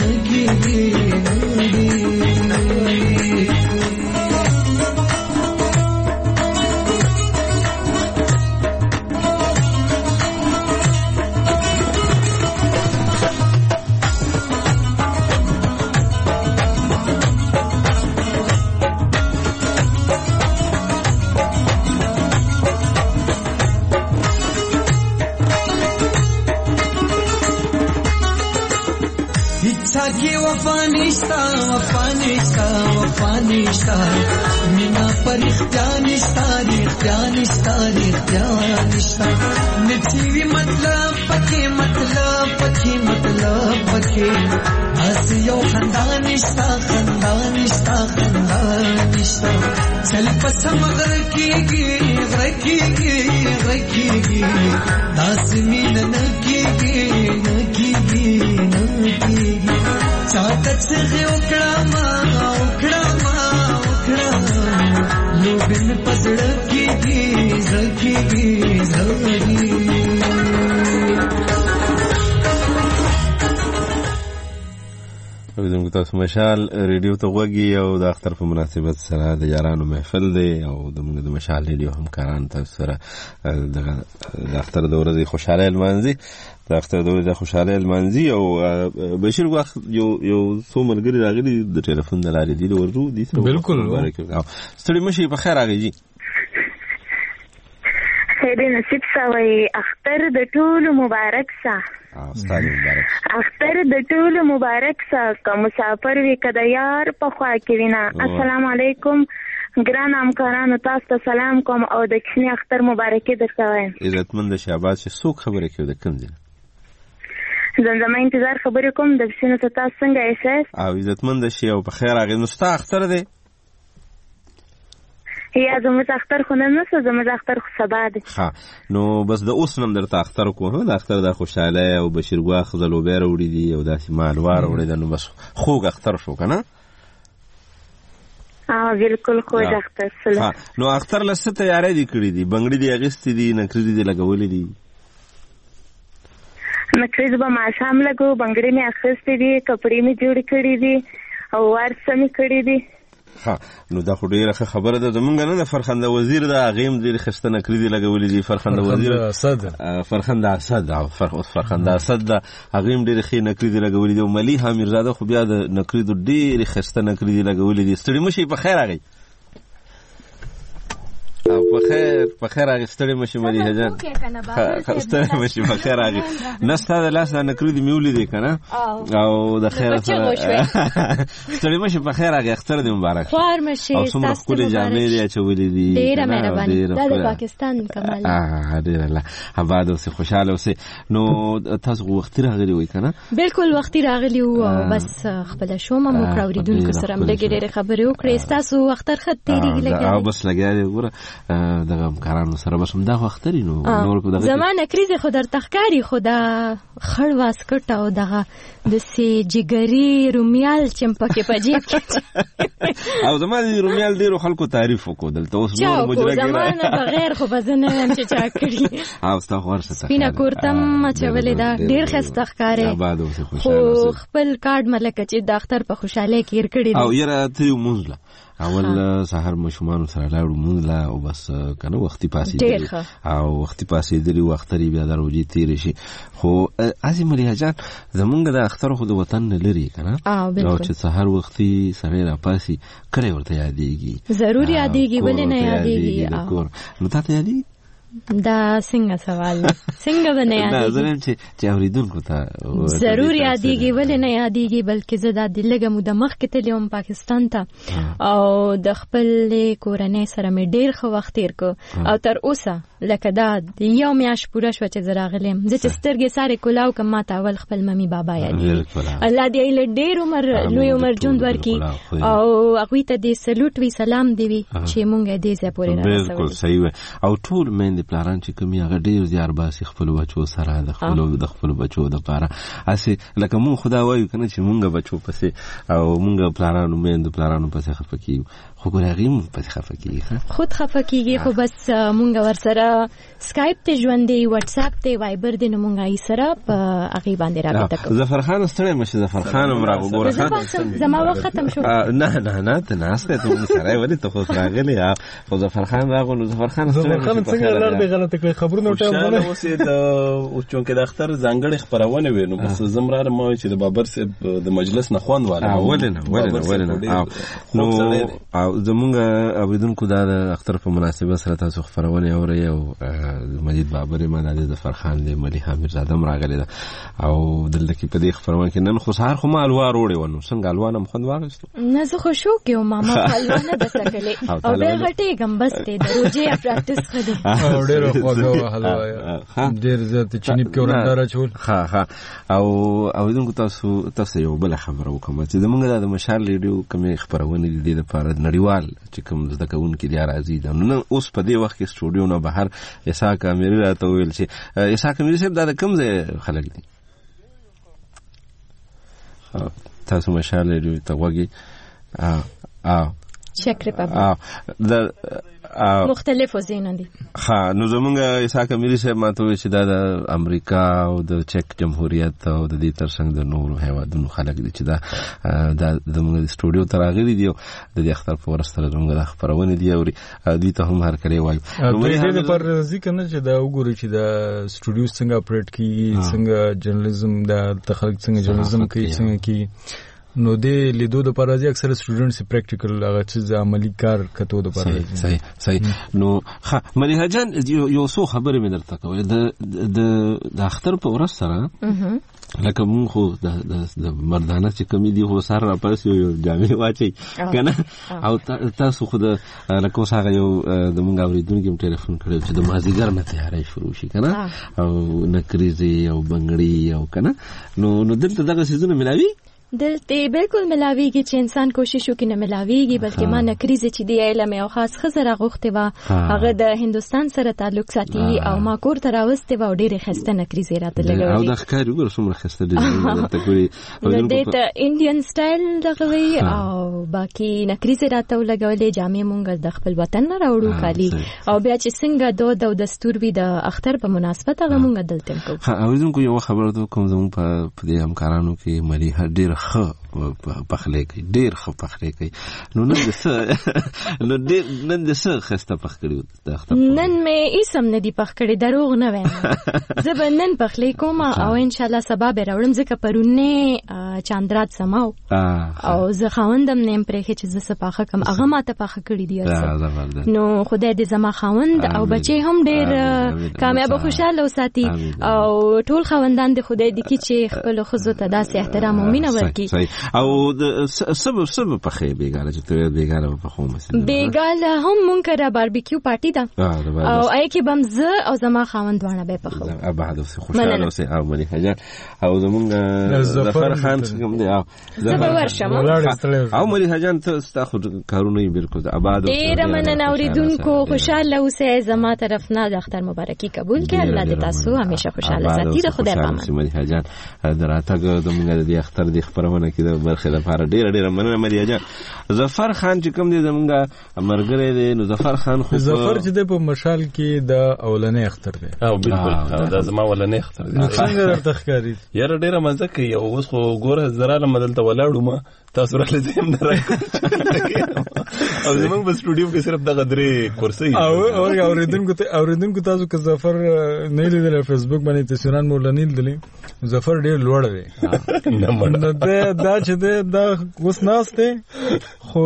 वफानिश्ता मीना पर इख्तियानिश्ता नचीवी मतलब पके हसियो खंदानिश्ता चल पसम रखीगी दासमीन नकीगी सादत से उकड़ामा लोग में पसड़ कीगी اوریدونکو تاسو مشال ریډیو ته غوږی او د اختر په مناسبت سره د یارانو محفل دی او د مشال ریډیو همکاران تاسو سره د اختر د ورځې خوشاله لمانځي د اختر د ورځې خوشاله لمانځي او بشیر وخت یو څو ملګری راغلي د ټلیفون د لارې دی ورجو دي بالکل ستړي مشي په خیر راغی خیر نصیب سوی اختر د ټولو مبارک سا اختر د ټولو مبارک سا که مسافر وي که د یار په خوا کې وي نه السلام علیکم ګران همکارانو تاسو ته سلام کوم او د کښني اختر مبارکي درته وایم عزتمند شهباز چې څوک خبرې کوي د کوم ځای زمزمه انتظار خبرې کوم د بسینو ته تاسو څنګه احساس او عزتمند شي او په خیر راغلی نو ستا اختر دی یا زموږ اختر خو نن نسته زموږ اختر خو سبا دی ښه نو بس د اوس نم درته اختر کوم د اختر د خوشحالی او بشیرګواښ ځلوبۍ راوړي دي او داسې مالوا راوړي ده نو بس خوږ اختر شو که نه بالکل خوږ اختر سله نو اختر له څه تیاری دي کړي دي بنګړي دي اخیستې دي نکرې دي لګولې دي نکرې به ماښام لګو بنګړي مې اخیستې دي کپړې مې جوړې کړي دي او وارڅه مې کړي دي نو دا خو ډیره ښه خبره ده زمونږ نه د فرخنده وزیر ده هغې هم ډېرې ښایسته نکرې دي لګولې دي فرخنده وزیر فرخنده اسد ده هغې هم ډېرې ښې نکرې دي لګولې دي او ملي حامیرزاده خو بیا د نکرې د ډېرې ښایسته نکرې دي لګولې دي ستړي مشي په خیر هغې په خیر هغې ستړي مشي مدیحه جان ستړي مشي په خیر هغې نه ستا د لاس دا نکرې دي مې ولیدې که نه او د خیر سره ستړي مشي په خیر هغې اختر دې مبارک او څومره ښکلې جامې دې اچولې دي ډېره مهرباني دا د پاکستان کمال ډېره الله آباد اوسې خوشحاله اوسې نو تاسو خو وختي راغلي وئ که نه بالکل وختي راغلي وو او بس خپله شومه موږ اورېدونکو سره هم لږې ډېرې خبرې وکړې ستاسو اختر ښه تېرېږي لګیا او بس لګیا دی ګوره دغه همکارانو سره بس همدا خو اختر نو زما نکریزې خو درته ښکاري خو دا خړ واسکټ او دغه داسې جګري رومیال چې م پکې په جیب کې او زما د رومیال ډېرو خلکو تعریف وکړو دلته اوس نور مجره زما نه بغیر خو به زه نه یم چې چا کړي او ستا خو هر څه سپینه کورته م اچولې ده ډېر ښایسته ښکارې خو خپل کارډ ملکه چې د اختر په خوشحالۍ کې هېر کړي او یاره ته یو مونځ له اول سهار ماشومانو سره لاړو مونځ له او بس کنه وختي پاسېدلي او وختي پاسېدلي و اختر بیا د روژې تېرې شي خو هسې ملیحه جان زمونږ د اختر خو د وطن نه لرې که نه او چې سهار وختي سړی راپاسي کلی ورته یادېږي ضرور یادېږي ولې نه یادېږي نو تا ته یادېږي دا څنګه سوال څنګه به نه یادېږي زه وایم چې اورېدونکو ته ضرور یادېږي ولې نه یادېږي بلکې زه دا د لږه موده مخکې تللی وم پاکستان ته او د خپلې کورنۍ سره مې ډېر ښه وخت تېر کړ او تر اوسه لکه دا یو میاشت پوره شوه چې زه راغلی یم زه چې سترګې سارې کولاو کړم ما ته اول خپل ممي بابا یادېږي الله دې ایله ډېر عمر لوی عمر ژوند ورکړي او هغوی ته دې سلوټ وي سلام دې وي چې مونږ یې دې ځای پورې رارسولي بالکل صحیح وی او ټول میندې پلاران چې کوم هغه ډېر زیار باسي خپلو بچو سره د خپلو بچو دپاره هسې لکه مونږ خو دا وایو که نه چې مونږ بچو پسې او مونږ پلارانو میندو پلارانو پسې خفه کېږو خو ګورې هغې مونږ پسې خفه کېږي خود خفه کېږي خو بس مونږ ورسره سکایپ ته ژوند دی واتساپ ته وایبر دی نو مونږ هغې سره په هغې باندې رابطه کوو ظفرخان ستړی مه شي ظفرخان هم راوګوره زما وخت ختم شو نه ته ناسته ته مونږ سره ولې ته خو راغلی خو ظفرخان راغلو نو ظفرخان څنګه لار دی غلطه کوي خبرونه خوشاله اوسې د چونکې د اختر ځانګړې خپرونې وې نو بس زه م راغلم ما چې د بابر صاحب د مجلس نه خوند والم نو زمونږ اورېدونکو دا د اختر په مناسبت سره تاسو خپرونې اورئ او مجید بابر ما د ظفرخان دی ملیحه میرزاده هم راغلې ده او دلته کې په دې خپرونه کې نن خو سهار خو ما حلوا روړې وه نو څنګه حلوا نه م خوند واخیستو نه زه خو شوق یم ماما حلوا نه ده څکلې او ډېر غټېږم بس دی د روژې پراکټس ښه دی ډېره خوږه وه حلوا ډېر زیات چیني پکې ورنډار اچول او اورېدونکو تاسو یو بله خبره وکړم چې زمونږ دا د مشال ریډیو کومې خپرونې دي دې دپاره نړیوال چې کوم زده کوونکي دي راځي نو نن اوس په دې وخت کې سټوډیو نه بهر اسحاق امیري راته وویل چې اسحاق امیري صاحب دا د کوم ځای خلک دي تاسو مشال ریډیو ته غوږی چک ریپبلیک مختلفو ځایونه دي. ها نو زمونږ اسحاق امیري صاحب ماته وایي چې دا د امریکا او د چک جمهوریت او د دې ترڅنګ د نورو هیوادونو خلک دي چې دا زمونږ د سټوډیو ته راغلي دي او د دې اختر په ورځ سره زمونږ د خپرونې دي او دوی ته هم هرکلی وایو. دې لپاره ځکه نه چې دا وګوري چې دا سټوډیو څنګه اپریټ کیږي، څنګه جرنالیزم د خلک څنګه جرنالیزم کوي، څنګه کیږي، نو د لیدو د پاره اکثر سټوډنټس پریکټیکل هغه چې عملی کار کتو د پاره. صحیح. نو مليحه جان یو څو خبرې مې درته کولې د اختر په ورځ سره لکه مونږ خو د مردانه چې کمی دی خو سر را پاس یو جامې واچي کنه او تاسو خو د لکه اوس هغه یو د مونږ اوریدونکو ټلیفون کړو چې د مازیګر نه تیاری شروع شي کنه او نکریزي او بنگړي او کنه نو دلته دغه سيزونه ملاوي دلته بالکل ملاویږي چې انسان کوشش وکړي نه ملاویږي، بلکې ما نکریزه چې دی علم او خاص خزر غوښته و هغه د هندستان سره تعلق ساتي او ما کور ته راوسته و ډېر خسته نکریزه راته لګوي او د ښکاری وګور څومره خسته دي ته کوي نو د انډین سټایل دغوي او باقي نکریزه راته لګولې جامې مونږ د خپل وطن نه راوړو کالي او بیا چې څنګه دود او دستور وي د اختر په مناسبت هغه مونږ دلته کوو. اوریدونکو یو خبره ته کوم زموږ په دې همکارانو کې مليحه ډېر پخلی کوي، ډېر ښه پخلی کوي. نو نن د څه خسته پخ کړي؟ نن مې ایسم نه دی پخ کړي، دروغ نه وایم. زه به نن پخلی کوم او ان شاء الله سبا به راوړم ځکه پرونه چاندرات سماو او زه خاوندم نیم پرې چې زه سپاخه کم هغه ماته پخه کړي دی. نو خدای دې زما خاوند او بچي هم ډېر کامیاب او خوشاله وساتي او ټول خاوندان دې خدای دې کې چې خپل خزو ته داسې احترام او مینه ورکړي. او د سبب په خې بیګاله چې ته بیګاله په خو مثلا بیګاله هم مونږ را باربیکیو پارټي ده او آی کې بمزه او زما خاوند وانه به په خو ابعد خوشاله اوسه او مليحه جان او زمونږ ظفر خان څنګه دی او زه ورشم او مليحه جان ته ستاسو کارونه بالکل ابعد ډیر مننه اوریدونکو خوشاله اوسه زما طرف نه د اختر مبارکي قبول کړه. الله دې تاسو همیشه خوشاله ساتي. خدای پامان مليحه جان دراتګ زمونږ د اختر د خبرونه کې د برخه لپاره ډېر مننه مليحه جان. ظفر خان چې کوم دی زمونږ مرګره دی نو ظفر خان خو ظفر چې د په مشال کې د اولنې اختر دی او بالکل دا زما اولنې اختر دی. څنګه درته ښکاري؟ یاره ډېره مزه کوي او اوس خو ګوره زراله مدلته ولاړو ما تاسو را لزم نه راکړم او زمونږ په سټوډیو کې صرف دغه درې کرسي او اوریدونکو تاسو که ظفر نه لیدل فیسبوک باندې تصویران مولانی لیدل ظفر ډېر لوړ دی. دا چې دا اوس ناشته خو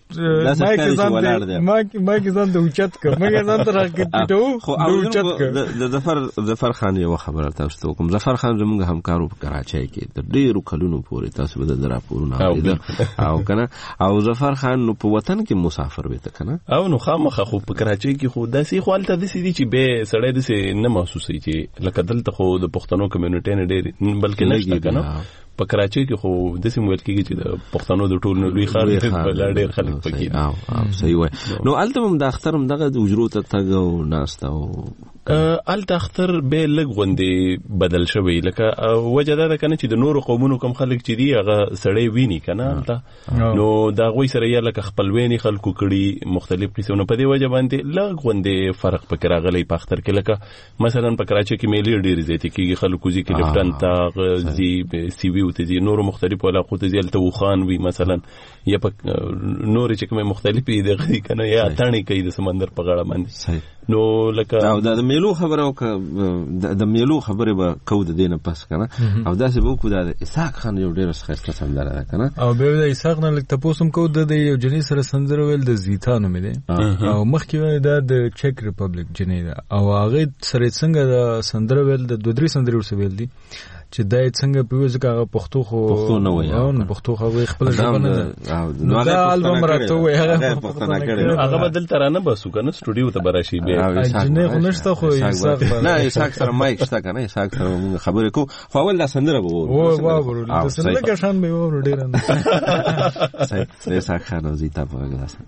ما کې ځان د اوچت ک مګر ځان تر راکټو خو اوچت ک د ظفر خان یو خبره تاسو ته کوم. ظفر خان زموږ همکارو په کراچۍ کې د ډېرو کلونو پورې تاسو به د راپورونه او کنه او ظفر خان نو په وطن کې مسافر وي ته کنه او نو خامخه خو په کراچۍ کې خو داسې خو الته داسې دي چې به سړی داسې نه محسوسوي چې لکه دلته خو د پښتنو کمیونټي نه ډېر بلکې نشته کنه په کراچۍ کې خو داسې مویل کېږي چې د پښتنو د ټول لوی ښار ډېر خلک پکې او صحیح وای. نو الته هم د اختر هم دغه د اجرو ته تګ او ناسته او الته اختر به لږ غوندې بدل شوی لکه وجه دا ده کنه چې د نورو قومونو کم خلک چې دی هغه سړی ویني کنه الته نو دا غوي سره یا لکه خپلویني خلکو کړي مختلف قسمونه په دې وجه باندې لږ غوندې فرق پکې راغلی په اختر کې لکه مثلا په کراچۍ کې میلې ډېر زیاتې کېږي خلکو ځي کې لپټن ته ځي سی وي ته ځي نورو مختلفو علاقو ته ځي هلته وخان وي مثلا یا په نورې چې کومې مختلفې دغه کنه یا تڼې کوي د سمندر په غاړه باندې نو لکه او د میلو خبره او د میلو خبره به کو د دینه پس کنه او داسې به کو د اسحاق خان یو ډېر ښه سندره ده کنه او به د اسحاق نه لکه تاسو کو د یو جنې سره سندره ویل د زیتانو مې ده او مخکې د چک ریپبلیک جنې ده او هغه سره څنګه د سندره ویل د دوه درې سندرې ورسره ویل دي چې دا څنګه په وځ کاغه پښتو نه وای او پښتو خو خپل ژبه نه ده دا البوم راته وای هغه پښتو کړي هغه بدل ترانه بسو کنه سټوډیو ته براشي به جنې خو نشته خو اسحاق نه اسحاق سره مایک شته کنه اسحاق سره خبرې کو خو اول لا سندره به وو د سندره کې شان به وو ډیر نه صحیح اسحاق خان زیتا په غلاس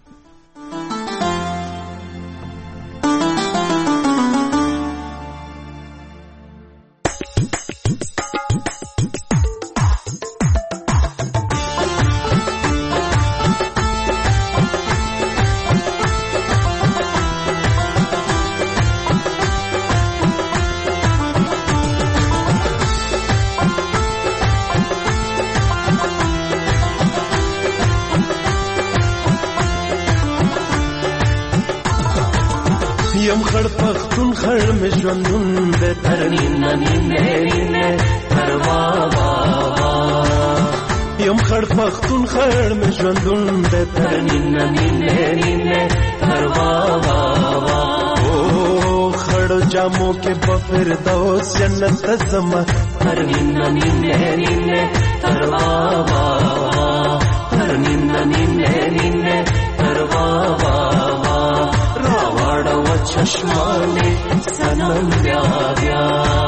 یم خړ پختون خړ مې ژوندون د تر نیمه نیمه نیمه تر وا وا وا یم خړ پختون خړ مې ژوندون د تر نیمه نیمه نیمه تر وا وا وا خړ جامو کې په فردوس جنت زما تر نیمه نیمه نیمه تر وا وا وا تر نیمه نیمه نیمه تر وا وا وا راوړ و چشمانه سنم بیا بیا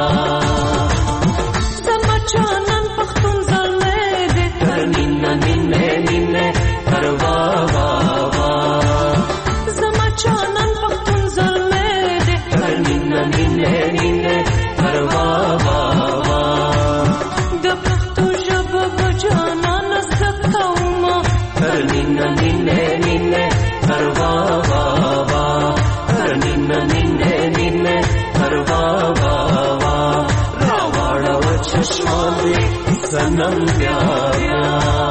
زما چانن پختون زلمه دې تر نیمه نیمه نیمه تر وا وا وا زما چانن پختون زلمه دې تر نیمه نیمه نیمه تر وا وا وا د پښتو ژبه بجانان زکوما تر نیمه نیمه نیمه تر وا وا وا تر نیمه نیمه نیمه تر وا وا وا راوړ و چشمانه سنم بیا بیا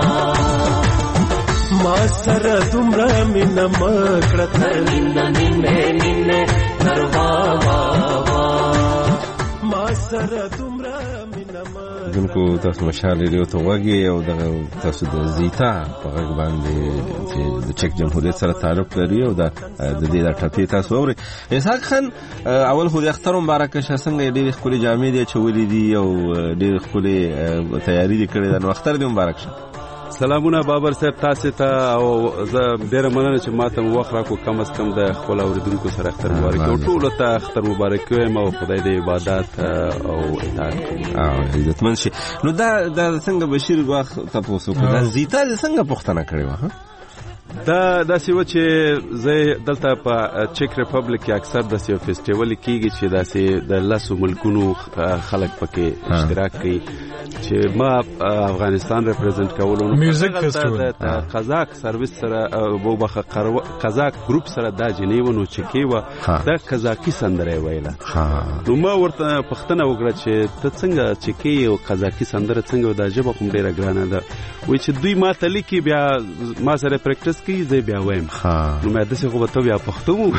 ما سره دومره مینه مکړه تر نیمه نیمه نیمه تر وا وا وا ما سره دومره مینه دونکو تاسو مشال ریډیو ته وګورئ او دغه تاسو د زیتا په غږ باندې چې د چک جمهوریت سره تعلق لري او د دې د ټاپی تاسو اورئ. اسحاق خان اول خو د اختر مبارک شه څنګه ډېر خپل جامې دي چولې دي او ډېر خپل تیاری دي کړې د اختر دی مبارک شه. سلامونه بابر صاحب تاسو ته او زه ډېر مننه چې ماته وخت راکو کم از کم د خپل اوریدونکو سره اختر مبارک او ټول ته اختر مبارک وایم او خدای دې عبادت او اطاعت کوي او عزتمن شي. نو دا څنګه بشیر وخت تاسو کو دا زیتا څنګه پوښتنه کړې و دا سیو چې زه دلته په چک ریپبلیک کې اکثر د سیو فیسټیوال کېږي چې داسې د لاسو ملکونو خلک پکې اشتراک کوي چې ما افغانستان ریپرزنټ کولو میوزیک فیسټیوال قزاق سرویس سره وبخه قزاق ګروپ سره دا جنیونو چکی و دا قزاقي سندره ویله نو ما ورته پښتنه وکړه چې ته څنګه چکی او قزاقي سندره څنګه دا جبه کوم ډیره ګرانه ده وای چې دوی ما ته لیکي بیا ما سره پریکټیس کی زه بیا وایم نو مې داسې خو به ته بیا پښتو مو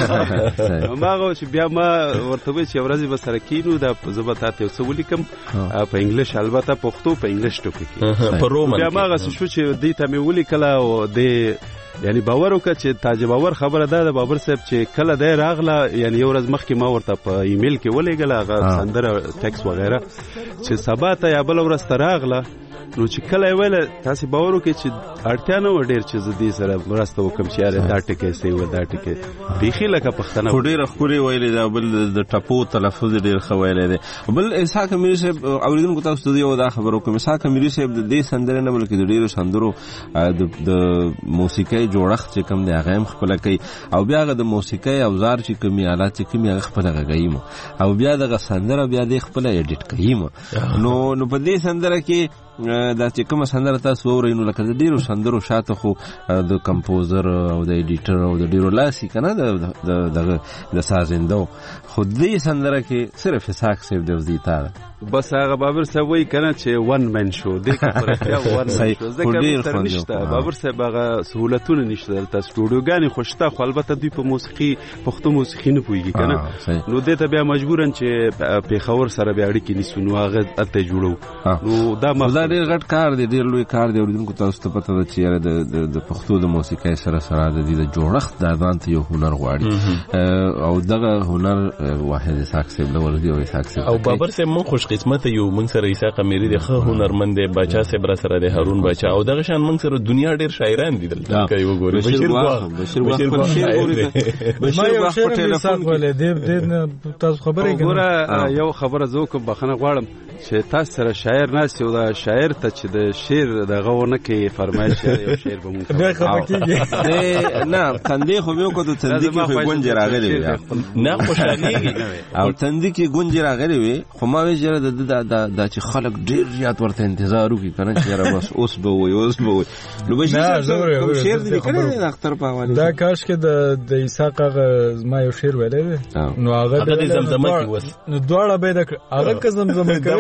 هغه چې بیا ما ورته وای چې ورځې به سره کینو دا زه به تاسو څه ولیکم په انګلیش البته پښتو په انګلیش ټوکی په رومن بیا ما غوښتل شو چې دې ته مې ولیکله او دې یعنی باور وکړه چې تاج باور خبره ده د بابر صاحب چې کله دی راغله یعنی یو ورځ مخکې ما ورته په ایمیل کې ولېږله هغه سندره ټیکس وغیره چې سبا ته یا بله ورځ ته راغله نو چې کله یې ویله تاسې باور وکړئ چې اړتیا نه وه ډېر چې زه دې سره مرسته وکړم چې یاره دا ټکی صحیح وه دا ټکی بیخي لکه پښتنه خو ډېره ښکلې ویلې ده بل د ټپو تلفظ ډېر ښه ویلی دی بل اسحاق امیري صاحب اورېدونکو تاسو ته یو دا خبر وکړم اسحاق امیري صاحب د دې سندرې نه بلکې د ډېرو سندرو د موسیقۍ جوړښت چې کوم دی هغه هم خپله کوي او بیا هغه د موسیقۍ اوزار چې کومي آلات چې کومي هغه خپله غږوي او بیا دغه سندره بیا دې خپله ایډیټ کوي نو په دې سندره کې دا چې کومه سندره تاسو اورئ نو لکه د ډېرو سندرو شاته خو د کمپوزر او د ایډیټر او د ډېرو لاسي که نه د سازندو خو دې سندره کې صرف اسحاق صاحب د زیتا ده بس هغه بابر صاحب وایي که نه چې ون مین شو دې کې پرختیا ون مین شو ځکه سره نشته بابر صاحب هغه سهولتونه نشته دلته سټوډیوګانې خو شته خو البته دوی په موسیقي پښتو موسیقي نه پوهېږي که نه نو دې ته بیا مجبورن چې پېښور سره بیا اړیکې نیسو نو هغه هلته یې جوړو نو دا ډېر غټ کار دی ډېر لوی کار دی اورېدونکو تاسو ته پته ده چې یاره د پښتو د موسیقۍ سره د دې د جوړښت دا ځان ته یو هنر غواړي او دغه هنر واحد اسحاق صاحب لول دی او اسحاق صاحب او بابر صاحب مونږ خوش قسمت یو مونږ سره اسحاق امیري دی ښه هنرمند دی باچا صاحب را سره دی هارون باچا او دغه شان مونږ سره دنیا ډېر شاعران دي دلته کوي وګورئ بشیر په ټلیفون ولې دې تاسو خبرې کوي یو خبره زه کوم بخنه غواړم چې تاسو سره شاعر ناست یو دا شاعر ته چې د شعر دغه ونه کوي فرمایش یو شعر به مونږ بیا خبر کېږي نه تندې خو مې وکړو تندې کې خو ګونجې راغلې وي نه خوشحالېږي او تندې کې ګونجې راغلې وي خو ما وایي چې دا چې خلک ډېر زیات ورته انتظار وکړي که نه چې یاره بس اوس به وایي نو به شعر دې لیکلی دی د اختر په حوالې دا کاش کې د اسحاق هغه زما یو شعر ویلی دی نو هغه د زمزمه کې اوس نو دواړه به یې هغه که زمزمه کوي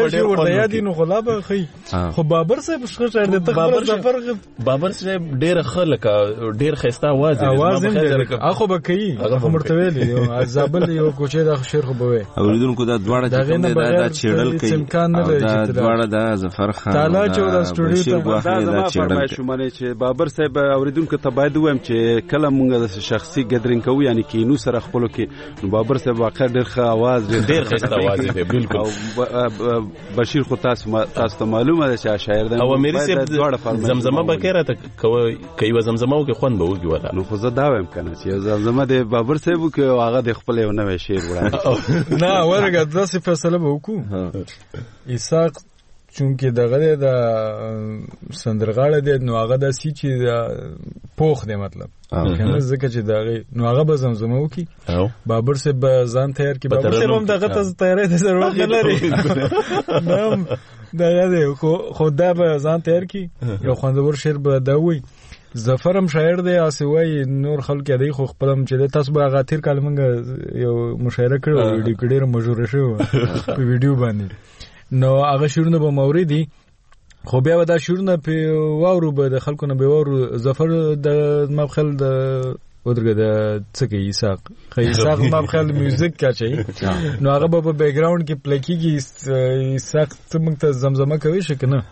شي ورته یاد نو غلاب خي خو بابر صاحب څه شعر د تخبر ظفر بابر صاحب ډېر خلک ډېر خسته आवाज اخو به کوي هغه مرتویلی یو زابل یو کوچه د شعر خو به اوریدونکو دا دواړه دا چیرل کوي دا دواړه د ظفر خان تعالی چې د سټوډیو ته دا چیرل کوي چې بابر صاحب اوریدونکو ته باید وایم چې کله مونږ د شخصي ګدرینګ کوو یعنی کې نو سره خپل کې نو بابر صاحب واقع ډېر ښه आवाज ډېر خسته आवाज دی بالکل بشیر خو تاسو ته معلومه ده چې شاعر دی او امیر صاحب زمزمه بکیره ته کوي زمزمه او کې خوند به وږي ولا نو خو زه دا وایم کنه چې زمزمه د بابر صاحب کې هغه د خپل یو نوې شعر وړاندې نه ورګه داسې فیصله به وکړو اسحاق چونکه دغه د سندرغاړه دی نو هغه د سی چې پوخ دی مطلب کنه ځکه چې دغه نو هغه به زمزمه وکي بابر صاحب ځان تیار کی بابر صاحب هم دغه ته تیارې د ضرورت نه لري نو دغه دی خو دا به ځان تیار کی یو خوندور شعر به دا وي ظفر هم شاعر دی اسوي نور خلک دی خو خپلم چې تاسو به غاتیر کلمنګ یو مشاعره کړو ویډیو کډیر مشهور شو په ویډیو باندې نو هغه شعرونه به موریدي خو بیا به دا شعرونه په واورو به د خلکو نه به واورو ظفر د مبخل د ودرګه د څکه اسحاق مبخل میوزیک کاچي نو هغه به په بیک گراوند کې پلی کیږي اسحاق ته موږ ته زمزمه کوي شکنه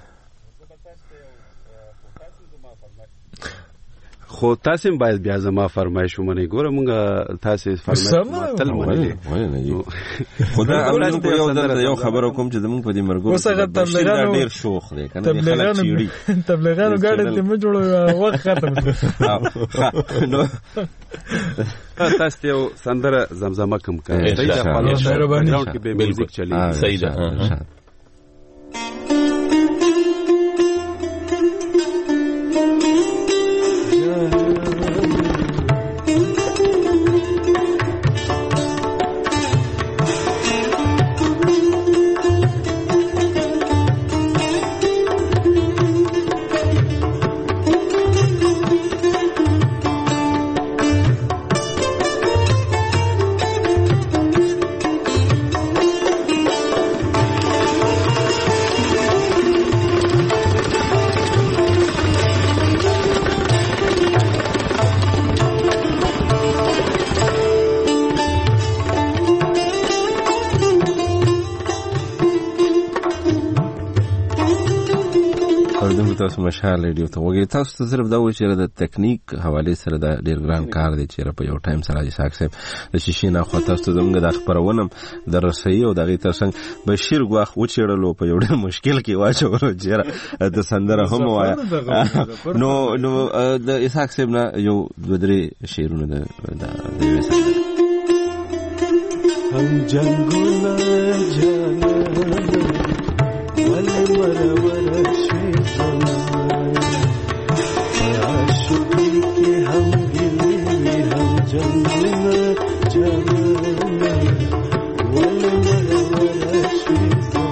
خو تاسو باید بیا زما فرمایش ومنئ ګوره مونږ تاسو فرمایش تل منئ خدا امر یو درته یو خبر کوم چې زمونږ په دې مرګو وسغه تبلیغانو ډیر شوخ دی کنه تبلیغانو ګاډه ته مو جوړو وخت ختم نو تاسو یو سندره زمزمه کوم کوي صحیح ده مهرباني کې به میوزیک چلی صحیح ده تاسو مشال ریډیو ته وګورئ تاسو ته صرف دا و چې د تکنیک حواله سره د ډیر ګران کار دی چې په یو ټایم سره اسحاق صاحب د شیشې نه خو تاسو ته زموږ د خبرونه د رسۍ او دغه ترڅنګ بشیر غواخ و چیرلو په یو ډیر مشکل کې واچولو چې د سندره هم وایا نو د اسحاق صاحب نه یو دوه درې شعرونه د یو سندره هم جنگونه جانانه ولې مرور شي زمان عاشقی کې هم ګلې هم جنگونه جانانه ولې مرور شي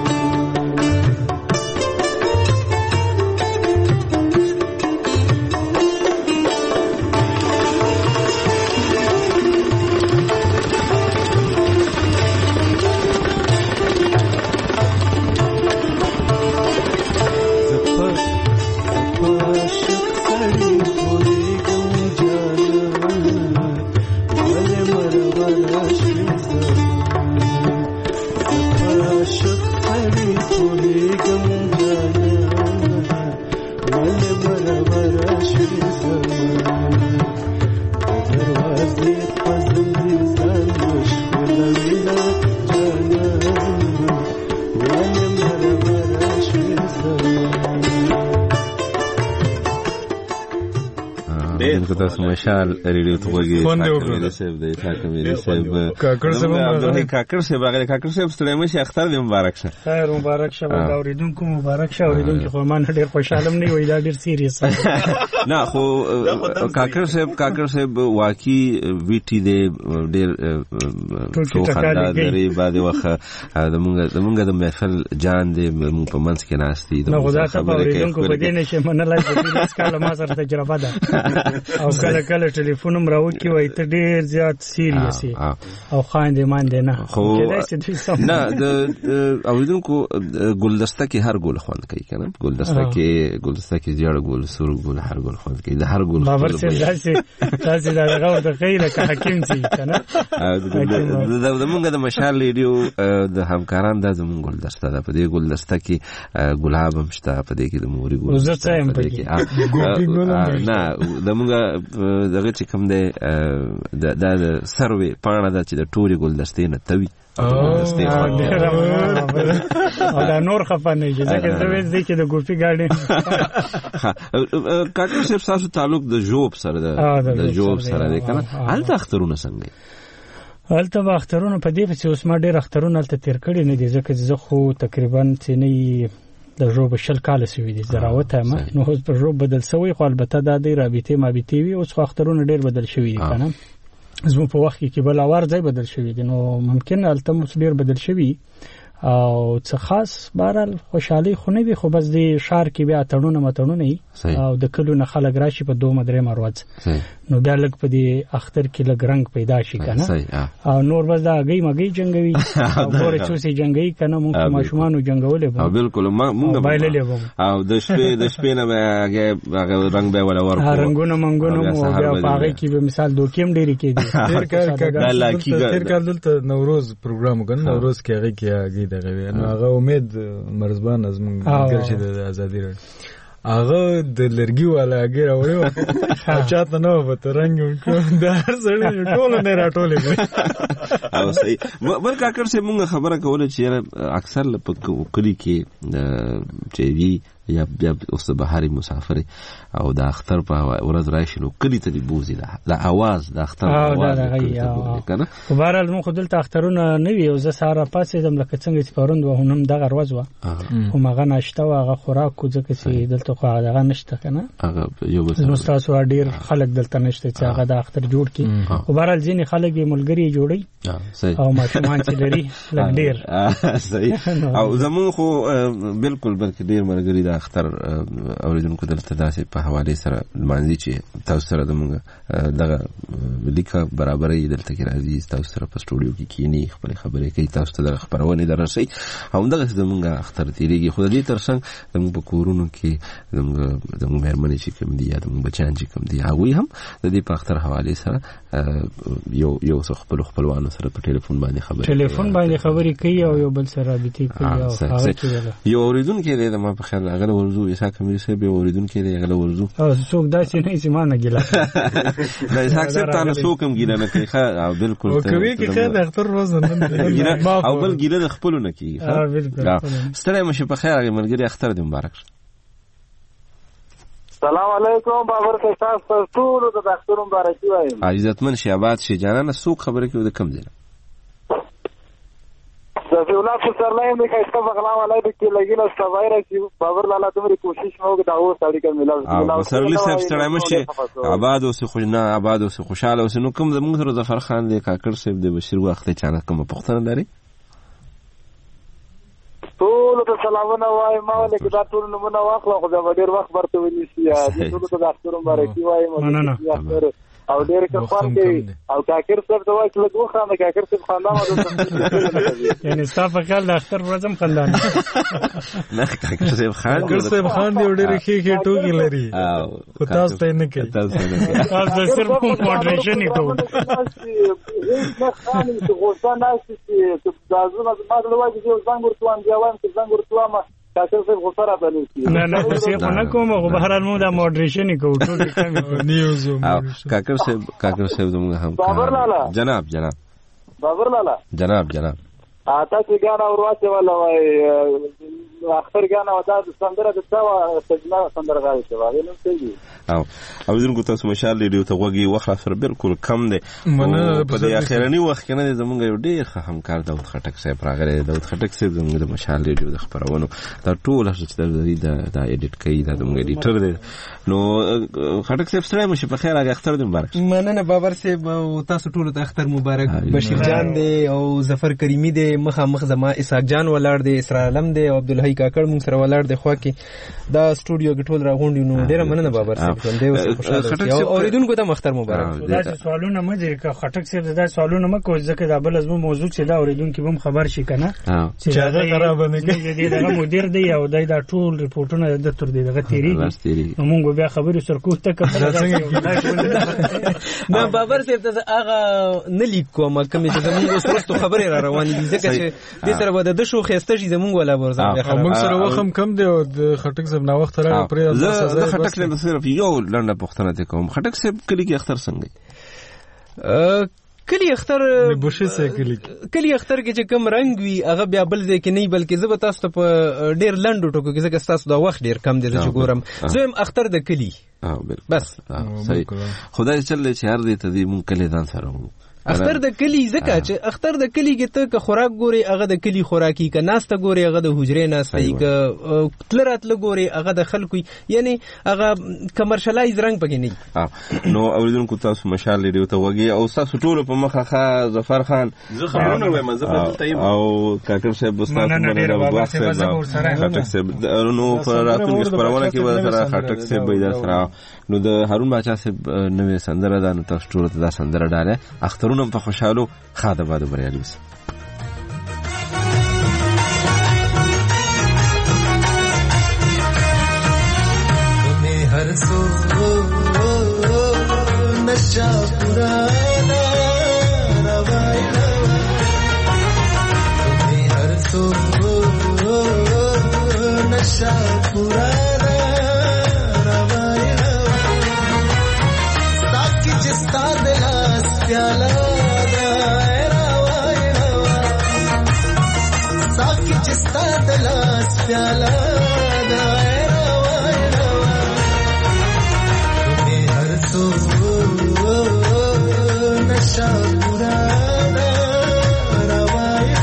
تاسو مشال ریډیو ته وګورئ کاکړ صاحب د کاکړ صاحب کاکړ صاحب هغه کاکړ صاحب ستړي مشه اختر دې مبارک شه خیر مبارک شه دا اوریدونکو مبارک شه اوریدونکو خو مان ډیر خوشاله نه وي دا ډیر سیریس نه خو کاکړ صاحب واقعي ویټي دې ډیر ټوکړه لري بعد وخت زمونږ د محفل جان دې مونږ په منځ کې ناشتي نو خدا ته اوریدونکو په دې نشه منلای چې دې کال ما سره تجربه ده او کله کله ټلیفون هم راوکي وای ته ډیر زیات سیریس او خاندې ماندې نه کله چې دوی سم نه د اوریدونکو ګلدسته کې هر ګل خوند کوي کنه ګلدسته کې زیړ ګل سور ګل هر ګل خوند کوي د هر ګل بابر سے داسې دا غو د غیله که حکیم سي کنه زمونږ د مشال ریډیو د همکاران د زمونږ ګلدسته ده په دې ګلدسته کې ګلاب هم شته په دې کې د موري ګل زه څه هم په کې نه زمونږ دغه چې کوم دی د سروي پاڼه ده چې د ټولي ګلدستې نه توي او دا نور خفانه چې ځکه زه وې چې د ګوپی ګاډي کاکر صاحب تاسو تعلق د جوب سره ده د جوب سره ده کنه هلته اخترونه څنګه هلته اخترونه په دې چې اوس ما ډېر اخترونه هلته تیر کړي نه دي ځکه زه خو تقریبا چې نه د ژوب شل کال سوي دي زراوت ما نو اوس په ژوب بدل سوی خو البته دا د رابطې ما بیتي وي اوس خو اخترونه ډېر بدل شوي دي کنه زمو په وخت کې بل اور ځای بدل شوی دي نو ممکن الته مو ډیر بدل شوی او څه خاص بهرال خوشحالي خو نه وي خو بس د شهر کې بیا تړونه او د کلو نه خلک راشي په 2-3 ورځ نو بیا لږ په دې اختر کې لږ رنگ پیدا شي کنه او نور بس دا غي مګي جنگوي او ګوره چوسي جنگي کنه مونږ ماشومان جنگولې او بالکل مونږ بایللې وو او د شپې نه هغه رنگ به ولا ورکو رنگونه مونږونو مو بیا پاره کې به مثال دوکیم ډېری کې دي تیر کال دلته نوروز پروګرام وکړ نوروز کې هغه کې دغه نو هغه امید مرزبان از مونږ ګرځي د ازادي راډیو هغه د لرګي والا هغه راوړو چاته نو په ترنګ د هر ځړې ټول نه راټولې او صحیح بل کاکر سه مونږ خبره کوله چې اکثر په کلی کې چې وی یا بیا اوس د بهاري مسافر او د اختر په ورځ راشي نو کلی ته دی بوزي د اواز د اختر اواز کنه په بهرال مو خو دلته اخترونه نه وي او زه ساره پاسې دم لکه څنګه چې پروند و هنم دغه ورځ و خو مغه ناشته و هغه خوراک کو ځکه چې دلته خو هغه نشته کنه هغه یو بس نو تاسو ډیر خلک دلته نشته چې هغه د اختر جوړ کی په بهرال ځینې خلک یې ملګری جوړي او ماشومان چې لري لږ ډیر صحیح او زمون خو بالکل بلکې ډیر ملګری د اختر اوریدونکو دلته داسې په حواله سره مانځي چې تاسو سره دموږ دغه لیکه برابرې دلته کې راځي تاسو سره په سټوډیو کې کینی خپل خبرې کوي تاسو ته د خبرونه درسي او دغه زموږ اختر تیریږي خو دې ترڅنګ زموږ په کورونو کې زموږ مېرمنې چې کوم دي یا زموږ بچیان چې کوم دي هغه هم د دې په اختر حواله سره یو خپلوانو سره په ټلیفون باندې خبرې کوي او یو بل سره رابطې کوي او هغه یو اوریدونکو دې ما په خیال هغه ورزو اسحاق مې سه به اوریدونکو دې هغه ورزو او څوک داسې نه چې ما نه ګیلا دا اسحاق صاحب تاسو څوک هم ګیلا نه کوي او بالکل او کوي کې خیر د اختر روز نه او بل ګیلا د خپل نه کوي بالکل ستړی مشه په خیر هغه ملګری اختر دې مبارک سلام علیکم بابر کې تاسو ټول د اختر مبارکي وایم عزتمن شهباز شي جانانه څوک خبره کوي د کم ځای زه ولا سرلایم نه کایسته بغلا ولای د کې لګیل سوایره چې بابر لاله دومره کوشش نو دا اوس اړیکه ملاو سرلی صاحب ستړی مشه آباد اوس خوشنا آباد اوس خوشاله اوس نو کوم زموږ سره ظفر خان دی کاکر صاحب د بشیر وخت چانه کوم پختنه لري ټول ته سلامونه وایم ما له کې دا ټول نمونه واخلو خو دا ډیر وخت ورته ونی شي ټول ته د اختر مبارکي وایم او ډیر ښه خوان کوي او کاکر صاحب ته وایي چې لږ وخانه کاکر صاحب خاندان یعنی صاحب خیال د اختر ورځم خاندان نه کاکر صاحب خان دی ډیر ښه ټوکی لري خو تاسو ته نه کوي تاسو صرف ماډریشن کوو نه خاني چې غوښتنه نشي چې تاسو ما د وایي چې څنګه ورتوان دیوان چې څنګه ورتوام کاکر صاحب غوسره بنو نه څه خو نه کوم خو بهرال مو د ماډریشن کوو ټول کم نیوز کاکر صاحب زموږ هم جناب بابر لالا جناب تاسو غاڼه ورواچه ولا وای اختر غاڼه ودا سندره د تاوا سجنا سندره غاړي څه وای نو څه او زموږ تاسو مشال ریډیو ته وګي وخت سره بالکل کم دی په دې اخیرنی وخت کې نه زموږ یو ډیر ښه همکار داود خټک صاحب راغلی داود خټک صاحب زموږ د مشال ریډیو د خبرونو دا ټول چې د ایډیټ کوي دا زموږ ایډیټر دی نو خټک صاحب سره مشه په خیر هغه اختر دې مبارک مننه بابر صاحب او تاسو ټول ته اختر مبارک بشیر جان دی او ظفر کریمی دی مخامخ زما اسحاق جان ولاړ دی، اسرار علم دی او عبدالحی کاکړ مونږ سره ولاړ دی. خو کې دا سټوډیو کې ټول راغونډي نو ډیره مننه بابر صاحب ژوندې اوسه خوشاله او اوریدونکو ته مختر مبارک. دا سوالونه مې دي که خټک صاحب دا سوالونه مې کوی ځکه دا بل ازمو موضوع چې دا اوریدونکو هم خبر شي کنه چې دا خراب نه کیږي. دا مدیر دی او دا ټول ریپورتونه د تر دې دغه تیری موږ بیا خبرې سر کوو ته نه بابر صاحب ته هغه نه لیکو ما کوم چې زموږ سره خبرې را روانې دي ځکه چې د سره به د شو خسته شي زموږ ولا ورځم موږ سره وخم کم دی او د خټک صاحب نو وخت را پرې زه خټک صاحب صرف یو لنډه پوښتنه ته کوم. خټک صاحب کلی کې اختر څنګه کلی اختر بوشي سه کلی اختر کې چې کم رنگ وي هغه بیا بل ځای کې نه بلکې زه به تاسو ته په ډیر لنډو ټکو کې ځکه تاسو دا وخت ډیر کم دی چې ګورم زه هم اختر د کلی بس صحیح خدای چل چې هر دې ته دې مونږ کلی ځان سره وو اختر د کلی ځکه چې اختر د کلی کې ته که خوراک ګوري هغه د کلی خوراکي که ناسته ګوري هغه د حجرې ناسته که تله راتله ګوري هغه د خلکو یعنی هغه کمرشلایز رنګ پکې نه. نو اوریدونکو تاسو مشال ریډیو ته وګورئ او تاسو ټول په مخه ښه ظفر خان زه خبرونه وایم زه بدلته یم او کاکر صاحب استاد باندې وخت صاحب خټک صاحب نو پر راتلونکي خبرونه کې به سره خټک صاحب به سره نو د هارون باچا صاحب نوې سندره ده نو تاسو ټول ته دا سندره ډاله اخترونه په خوشحالو خاده باندې بریالي اوسئ. हर सो नशा पुराना रवाया तुम्हें हर सो नशा पुराना रवाया साकी जिस्ता दिलास प्याला साकी जिस्ता दिलास प्याला तो नशा पुराना रवाया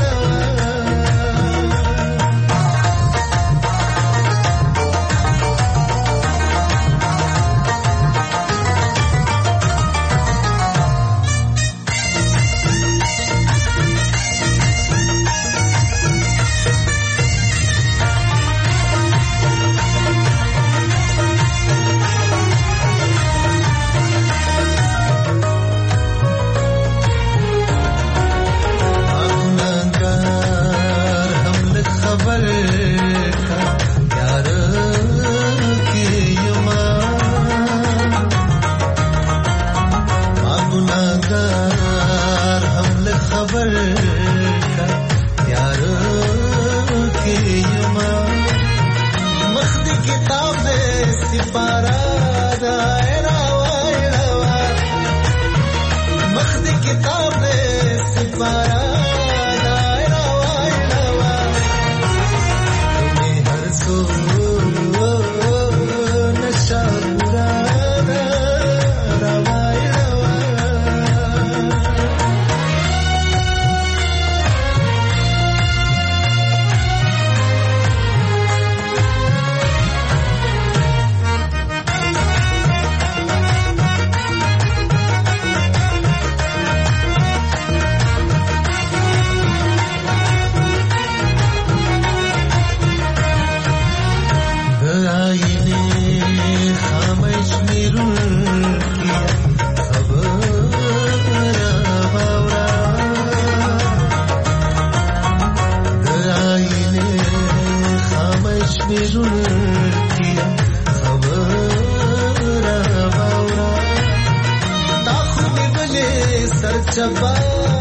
Jabbar